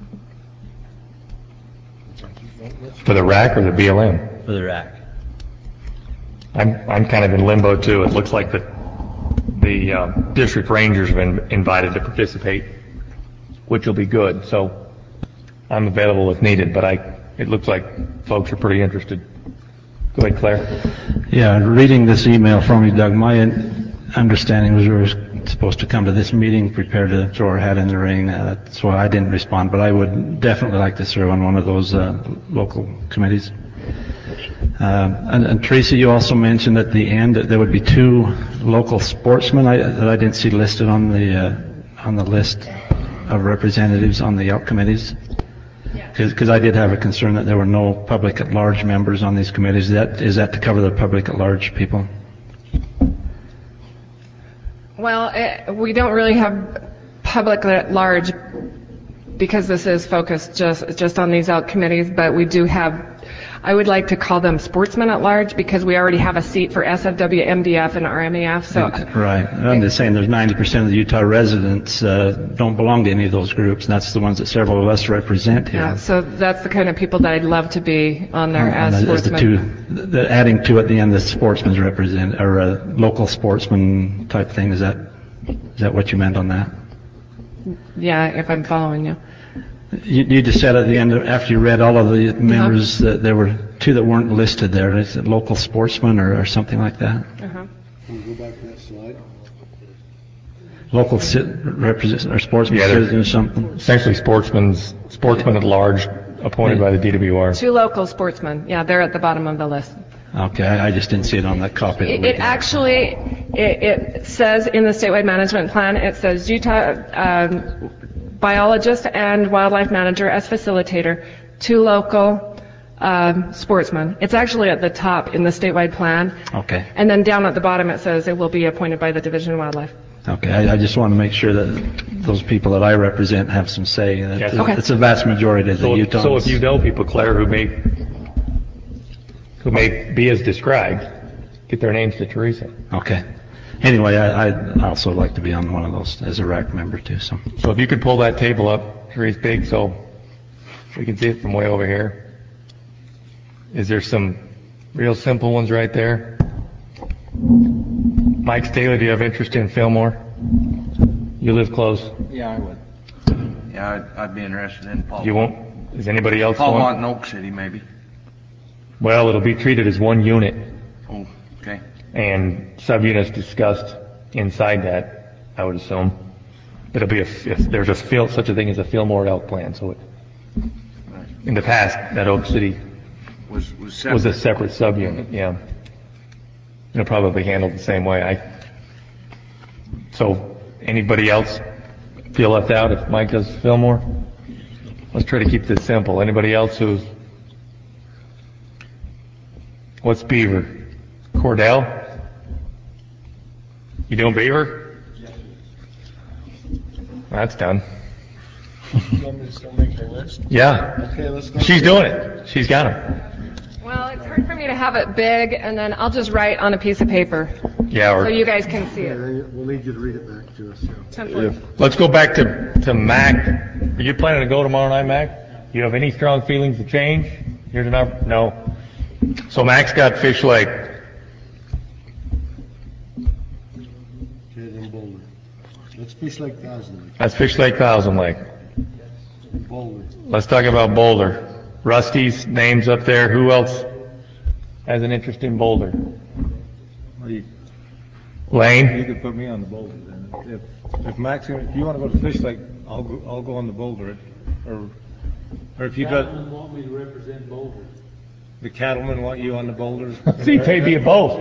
[SPEAKER 1] For the R A C or the B L M?
[SPEAKER 9] For the R A C.
[SPEAKER 1] I'm I'm kind of in limbo too. It looks like the the uh, district rangers have been invited to participate, which will be good. So I'm available if needed, but I it looks like folks are pretty interested. Go ahead, Claire.
[SPEAKER 4] Yeah, reading this email from you, Doug, my understanding was we were supposed to come to this meeting prepared to throw our hat in the ring. Uh, that's why I didn't respond, but I would definitely like to serve on one of those uh, local committees. Um, and, and Teresa, you also mentioned at the end that there would be two local sportsmen I, that I didn't see listed on the uh, on the list of representatives on the out committees. Because I did have a concern that there were no public at large members on these committees. Is that is that to cover the public at large people?
[SPEAKER 17] Well, it, we don't really have public at large because this is focused just just on these out committees, but we do have, I would like to call them sportsmen at large because we already have a seat for S F W, M D F, and R M A F. So
[SPEAKER 4] right. I'm just saying there's ninety percent of the Utah residents uh, don't belong to any of those groups, and that's the ones that several of us represent here.
[SPEAKER 17] yeah, so that's the kind of people that I'd love to be on there as
[SPEAKER 4] And as the
[SPEAKER 17] sportsmen.
[SPEAKER 4] two, the adding to at the end, the sportsmen's represent, or a local sportsman type thing. Is that is that what you meant on that?
[SPEAKER 17] Yeah, if I'm following you.
[SPEAKER 4] You, you just said at the end, after you read all of the members, that there were two that weren't listed there. Is it local sportsmen or, or something like that?
[SPEAKER 17] Uh-huh.
[SPEAKER 3] Can we go back to that slide?
[SPEAKER 4] Local sit, represent or sportsmen
[SPEAKER 1] Yeah, they're
[SPEAKER 4] citizen or something?
[SPEAKER 1] Essentially sportsmen's, sportsmen at large appointed by the D W R.
[SPEAKER 17] Two local sportsmen. Yeah, they're at the bottom of the list.
[SPEAKER 4] Okay, I, I just didn't see it on that copy.
[SPEAKER 17] It, it actually, it, it says in the statewide management plan, it says Utah um, biologist and wildlife manager as facilitator, two local um, sportsmen. It's actually at the top in the statewide plan.
[SPEAKER 4] Okay.
[SPEAKER 17] And then down at the bottom it says it will be appointed by the Division of Wildlife.
[SPEAKER 4] Okay, I, I just want to make sure that those people that I represent have some say. That
[SPEAKER 1] Yes.
[SPEAKER 17] Okay.
[SPEAKER 4] It's a vast majority of the
[SPEAKER 1] So,
[SPEAKER 4] Utahns.
[SPEAKER 1] so if you know people, Claire, who may who may be as described, get their names to Teresa.
[SPEAKER 4] Okay. Anyway, I, I'd also like to be on one of those as a R A C member too. So.
[SPEAKER 1] So if you could pull that table up, Teresa, big, so we can see it from way over here. Is there some real simple ones right there? Mike Staley, do you have interest in Fillmore? You live close.
[SPEAKER 18] Yeah, I would. Yeah, I'd, I'd be interested in Paul.
[SPEAKER 1] You won't? Is anybody else
[SPEAKER 18] Paul
[SPEAKER 1] want?
[SPEAKER 18] Mont in Oak City, maybe.
[SPEAKER 1] Well, it'll be treated as one unit,
[SPEAKER 18] Oh, okay.
[SPEAKER 1] and subunits discussed inside that, I would assume. It'll be a, if there's a fill, such a thing as a Fillmore elk plan, so it, in the past, that Oak City
[SPEAKER 18] Was was
[SPEAKER 1] was a
[SPEAKER 18] separate.
[SPEAKER 1] separate subunit, yeah. It'll probably be handled the same way. I, so, anybody else feel left out if Mike does Fillmore? Let's try to keep this simple. Anybody else who's, what's Beaver? Cordell? You doing Beaver? That's done.
[SPEAKER 3] You want me to still make the list?
[SPEAKER 1] Yeah.
[SPEAKER 3] Okay, let's go.
[SPEAKER 1] She's doing it. She's got him.
[SPEAKER 17] Well, it's hard for me to have it big, and then I'll just write on a piece of paper
[SPEAKER 1] Yeah,
[SPEAKER 17] so
[SPEAKER 1] or,
[SPEAKER 17] you guys can see it.
[SPEAKER 16] We'll need you to read it back to us.
[SPEAKER 17] Template.
[SPEAKER 1] let's go back to, to Mac. Are you planning to go tomorrow night, Mac? You have any strong feelings to change? Here's an up, no. So Mac's got Fish Lake.
[SPEAKER 3] Okay, then Boulder. Let's Fish Lake Thousand
[SPEAKER 1] That's Fish Lake, Thousand Lake.
[SPEAKER 3] Lake. Boulder.
[SPEAKER 1] Let's talk about Boulder. Rusty's name's up there. Who else has an interest in Boulder?
[SPEAKER 8] Well, you,
[SPEAKER 1] Lane?
[SPEAKER 8] you could put me on the Boulder then. If, if Max, if you want to go to Fish Lake, I'll go, I'll go on the Boulder. Or, or if you got,
[SPEAKER 5] want me to represent Boulder.
[SPEAKER 8] the cattlemen want you on the Boulder.
[SPEAKER 1] See, maybe you both.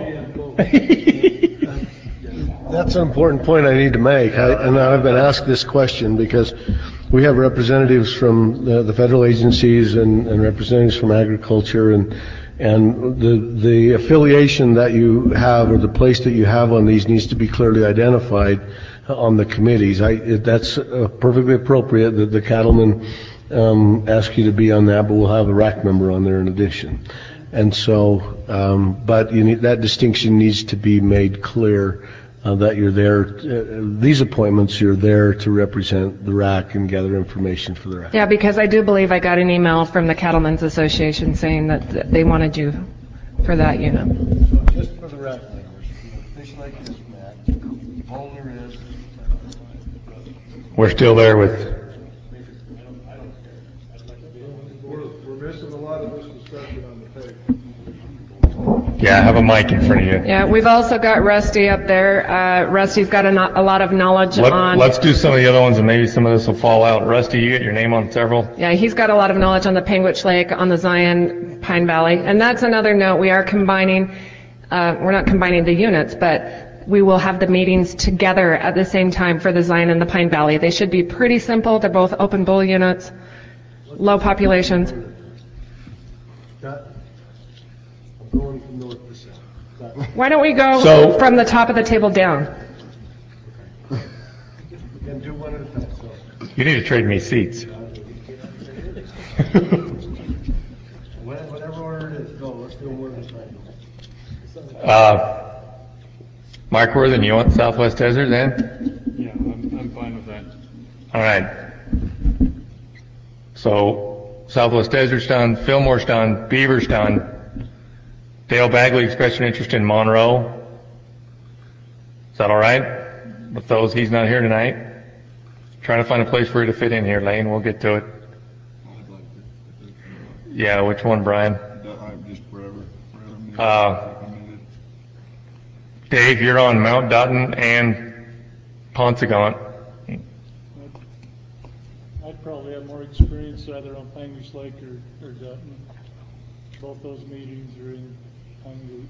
[SPEAKER 3] That's an important point I need to make, I, and I've been asked this question because we have representatives from the, the federal agencies and, and representatives from agriculture, and and the the affiliation that you have or the place that you have on these needs to be clearly identified on the committees. I, that's uh, perfectly appropriate that the cattlemen um, ask you to be on that, but we'll have a R A C member on there in addition. And so, um, but you need, that distinction needs to be made clear. Uh, that you're there, uh, these appointments, you're there to represent the R A C and gather information for the R A C.
[SPEAKER 17] Yeah, because I do believe I got an email from the Cattlemen's Association saying that th- they wanted you for that unit.
[SPEAKER 3] So just for the R A C members, Fish Lake is Matt, Boulder is.
[SPEAKER 1] We're still there with,
[SPEAKER 16] We're, we're missing a lot of this discussion on the page.
[SPEAKER 1] yeah, have a mic in front of you.
[SPEAKER 17] Yeah, we've also got Rusty up there. Uh, Rusty's got a, no- a lot of knowledge
[SPEAKER 1] Let,
[SPEAKER 17] on.
[SPEAKER 1] let's do some of the other ones and maybe some of this will fall out. Rusty, you get your name on several?
[SPEAKER 17] Yeah, he's got a lot of knowledge on the Panguitch Lake, on the Zion Pine Valley. And that's another note. We are combining, uh, we're not combining the units, but we will have the meetings together at the same time for the Zion and the Pine Valley. They should be pretty simple. They're both open bowl units, low populations.
[SPEAKER 3] I'm going from north to south.
[SPEAKER 17] Why don't we go
[SPEAKER 3] So-
[SPEAKER 17] from the top of the table down?
[SPEAKER 3] And do one at a time, so.
[SPEAKER 1] You need to trade me seats.
[SPEAKER 3] Whatever order it is, go, let's do one at a time.
[SPEAKER 1] Uh, Mark Worthen, you want Southwest Desert then?
[SPEAKER 2] Yeah, I'm, I'm fine with that.
[SPEAKER 1] All right. So Southwest Desert's done, Fillmore's done, Beaver's done. Dale Bagley expressed an interest in Monroe. Is that all right with those? He's not here tonight. Trying to find a place for you to fit in here, Lane. We'll get to it. Yeah, which one, Brian?
[SPEAKER 7] Just wherever.
[SPEAKER 1] Uh, Dave, you're on Mount Dutton and Ponsegont.
[SPEAKER 5] I'd probably have more experience either on Panguitch Lake or, or Dutton. Both those meetings are in Panguitch.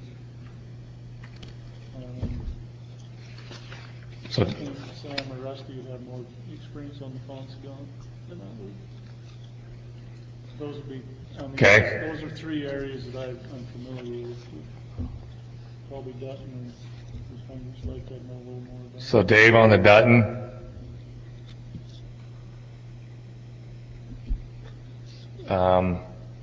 [SPEAKER 5] Um,
[SPEAKER 1] So-
[SPEAKER 5] I think Sam or Rusty would have more experience on the Ponsegont than I would. Those would be, I mean,
[SPEAKER 1] Okay.
[SPEAKER 5] those are three areas that I- I'm familiar with. Probably Dutton and Panguitch Lake I'd know a little more about.
[SPEAKER 1] So Dave on the Dutton. Um,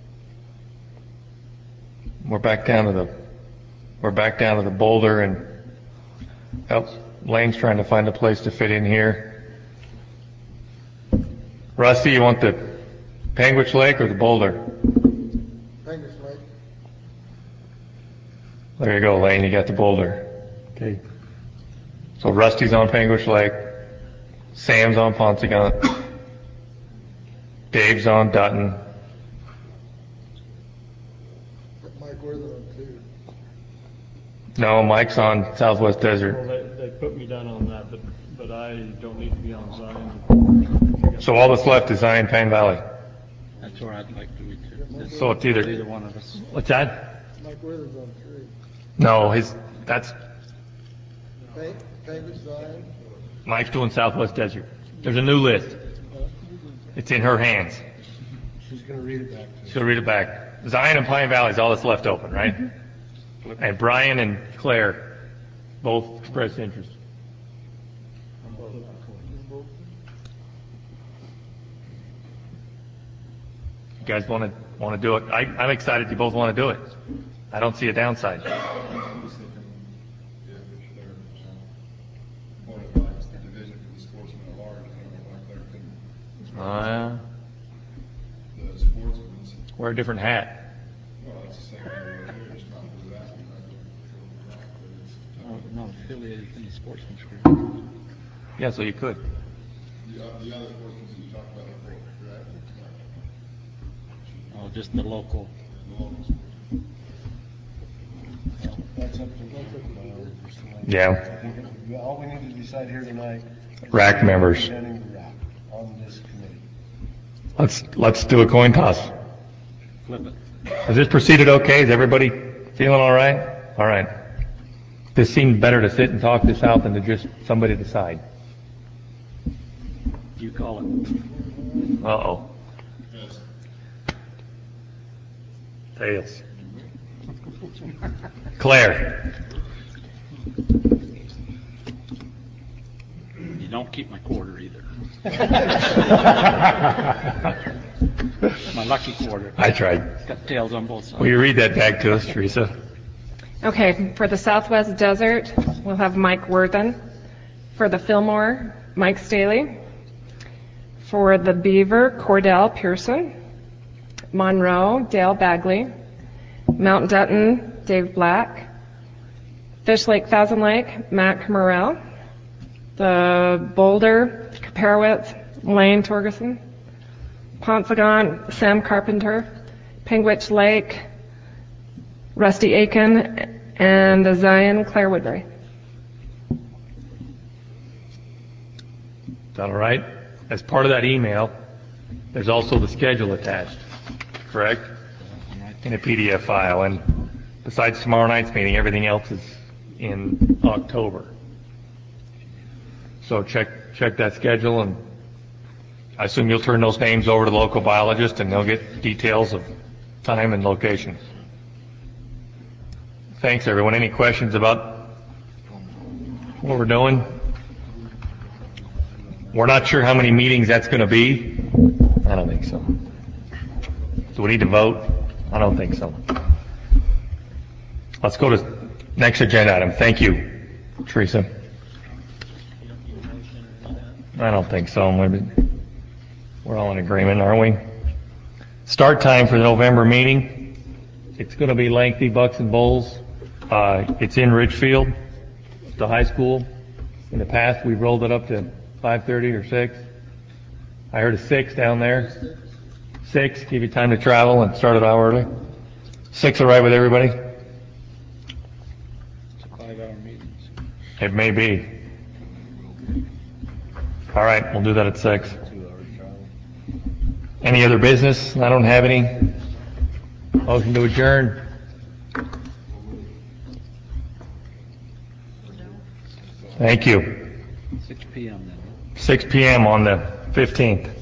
[SPEAKER 1] we're back down to the, we're back down to the Boulder, and oh, Lane's trying to find a place to fit in here. Rusty, you want the Panguitch Lake or the Boulder?
[SPEAKER 16] Panguitch Lake.
[SPEAKER 1] There you go, Lane. You got the Boulder. Okay. So Rusty's on Panguitch Lake. Sam's on Ponsegont. Dave's on Dutton.
[SPEAKER 16] Put Mike Worthen on two.
[SPEAKER 1] No, Mike's on Southwest
[SPEAKER 2] Well,
[SPEAKER 1] Desert.
[SPEAKER 2] they, they put me down on that, but, but I don't need to be on Zion.
[SPEAKER 1] So all that's left is Zion, Pine Valley.
[SPEAKER 4] That's where I'd like to be too.
[SPEAKER 1] So it's either,
[SPEAKER 4] Either one of us.
[SPEAKER 1] what's that?
[SPEAKER 16] Mike Worthen's on three.
[SPEAKER 1] No, his, that's,
[SPEAKER 16] Pang- Panguitch, Zion.
[SPEAKER 1] Mike's doing Southwest Desert. There's a new list. It's in her hands.
[SPEAKER 3] She's gonna read it back to us.
[SPEAKER 1] She'll read it back. Zion and Pine Valley is all that's left open, right? And Brian and Claire both expressed interest. You guys want to want to do it? I, I'm excited you both want to do it. I don't see a downside. Uh, wear a different hat.
[SPEAKER 4] No, not affiliated with any sportsman's group.
[SPEAKER 1] Yeah, so you could.
[SPEAKER 7] The other portions that you talked about before, correct?
[SPEAKER 4] Oh, just the local.
[SPEAKER 3] That's up to, that's up to the
[SPEAKER 1] Yeah.
[SPEAKER 3] All we need to decide here tonight. is
[SPEAKER 1] Rack members.
[SPEAKER 3] representing the rack on this committee.
[SPEAKER 1] Let's let's do a coin toss.
[SPEAKER 4] Flip it.
[SPEAKER 1] Has this proceeded okay? Is everybody feeling all right? All right. This seemed better to sit and talk this out than to just somebody decide.
[SPEAKER 4] You call it.
[SPEAKER 1] Uh-oh. Tails. Claire.
[SPEAKER 4] You don't keep my quarter either. My lucky quarter.
[SPEAKER 1] I tried.
[SPEAKER 4] It's got tails on both sides.
[SPEAKER 1] Will you read that back to us, Teresa?
[SPEAKER 17] Okay, for the Southwest Desert, we'll have Mike Worthen. For the Fillmore, Mike Staley. For the Beaver, Cordell Pearson. Monroe, Dale Bagley. Mount Dutton, Dave Black. Fish Lake, Thousand Lake, Mac Morrell. The Boulder, Kaparowitz, Lane Torgerson. Ponsegont, Sam Carpenter. Panguitch Lake, Rusty Aiken, and the Zion, Claire Woodbury.
[SPEAKER 1] Is that all right? As part of that email, there's also the schedule attached, correct? in a P D F file. And besides tomorrow night's meeting, everything else is in October. So check check that schedule, and I assume you'll turn those names over to the local biologist, and they'll get details of time and location. Thanks, everyone. Any questions about what we're doing? We're not sure how many meetings that's going to be. I don't think so. Do we need to vote? I don't think so. Let's go to next agenda item. Thank you, Teresa. I don't think so. We're all in agreement, aren't we? Start time for the November meeting. It's going to be lengthy, Bucks and Bowls. Uh, it's in Ridgefield, the high school. In the past, we've rolled it up to five thirty or six. I heard a six down there. Six, give you time to travel and start it out early. Six all right with everybody?
[SPEAKER 2] Five-hour meetings.
[SPEAKER 1] It may be. All right, we'll do that at six. Any other business? I don't have any. Motion to adjourn. Thank you.
[SPEAKER 4] six p.m. then.
[SPEAKER 1] six p.m. on the fifteenth.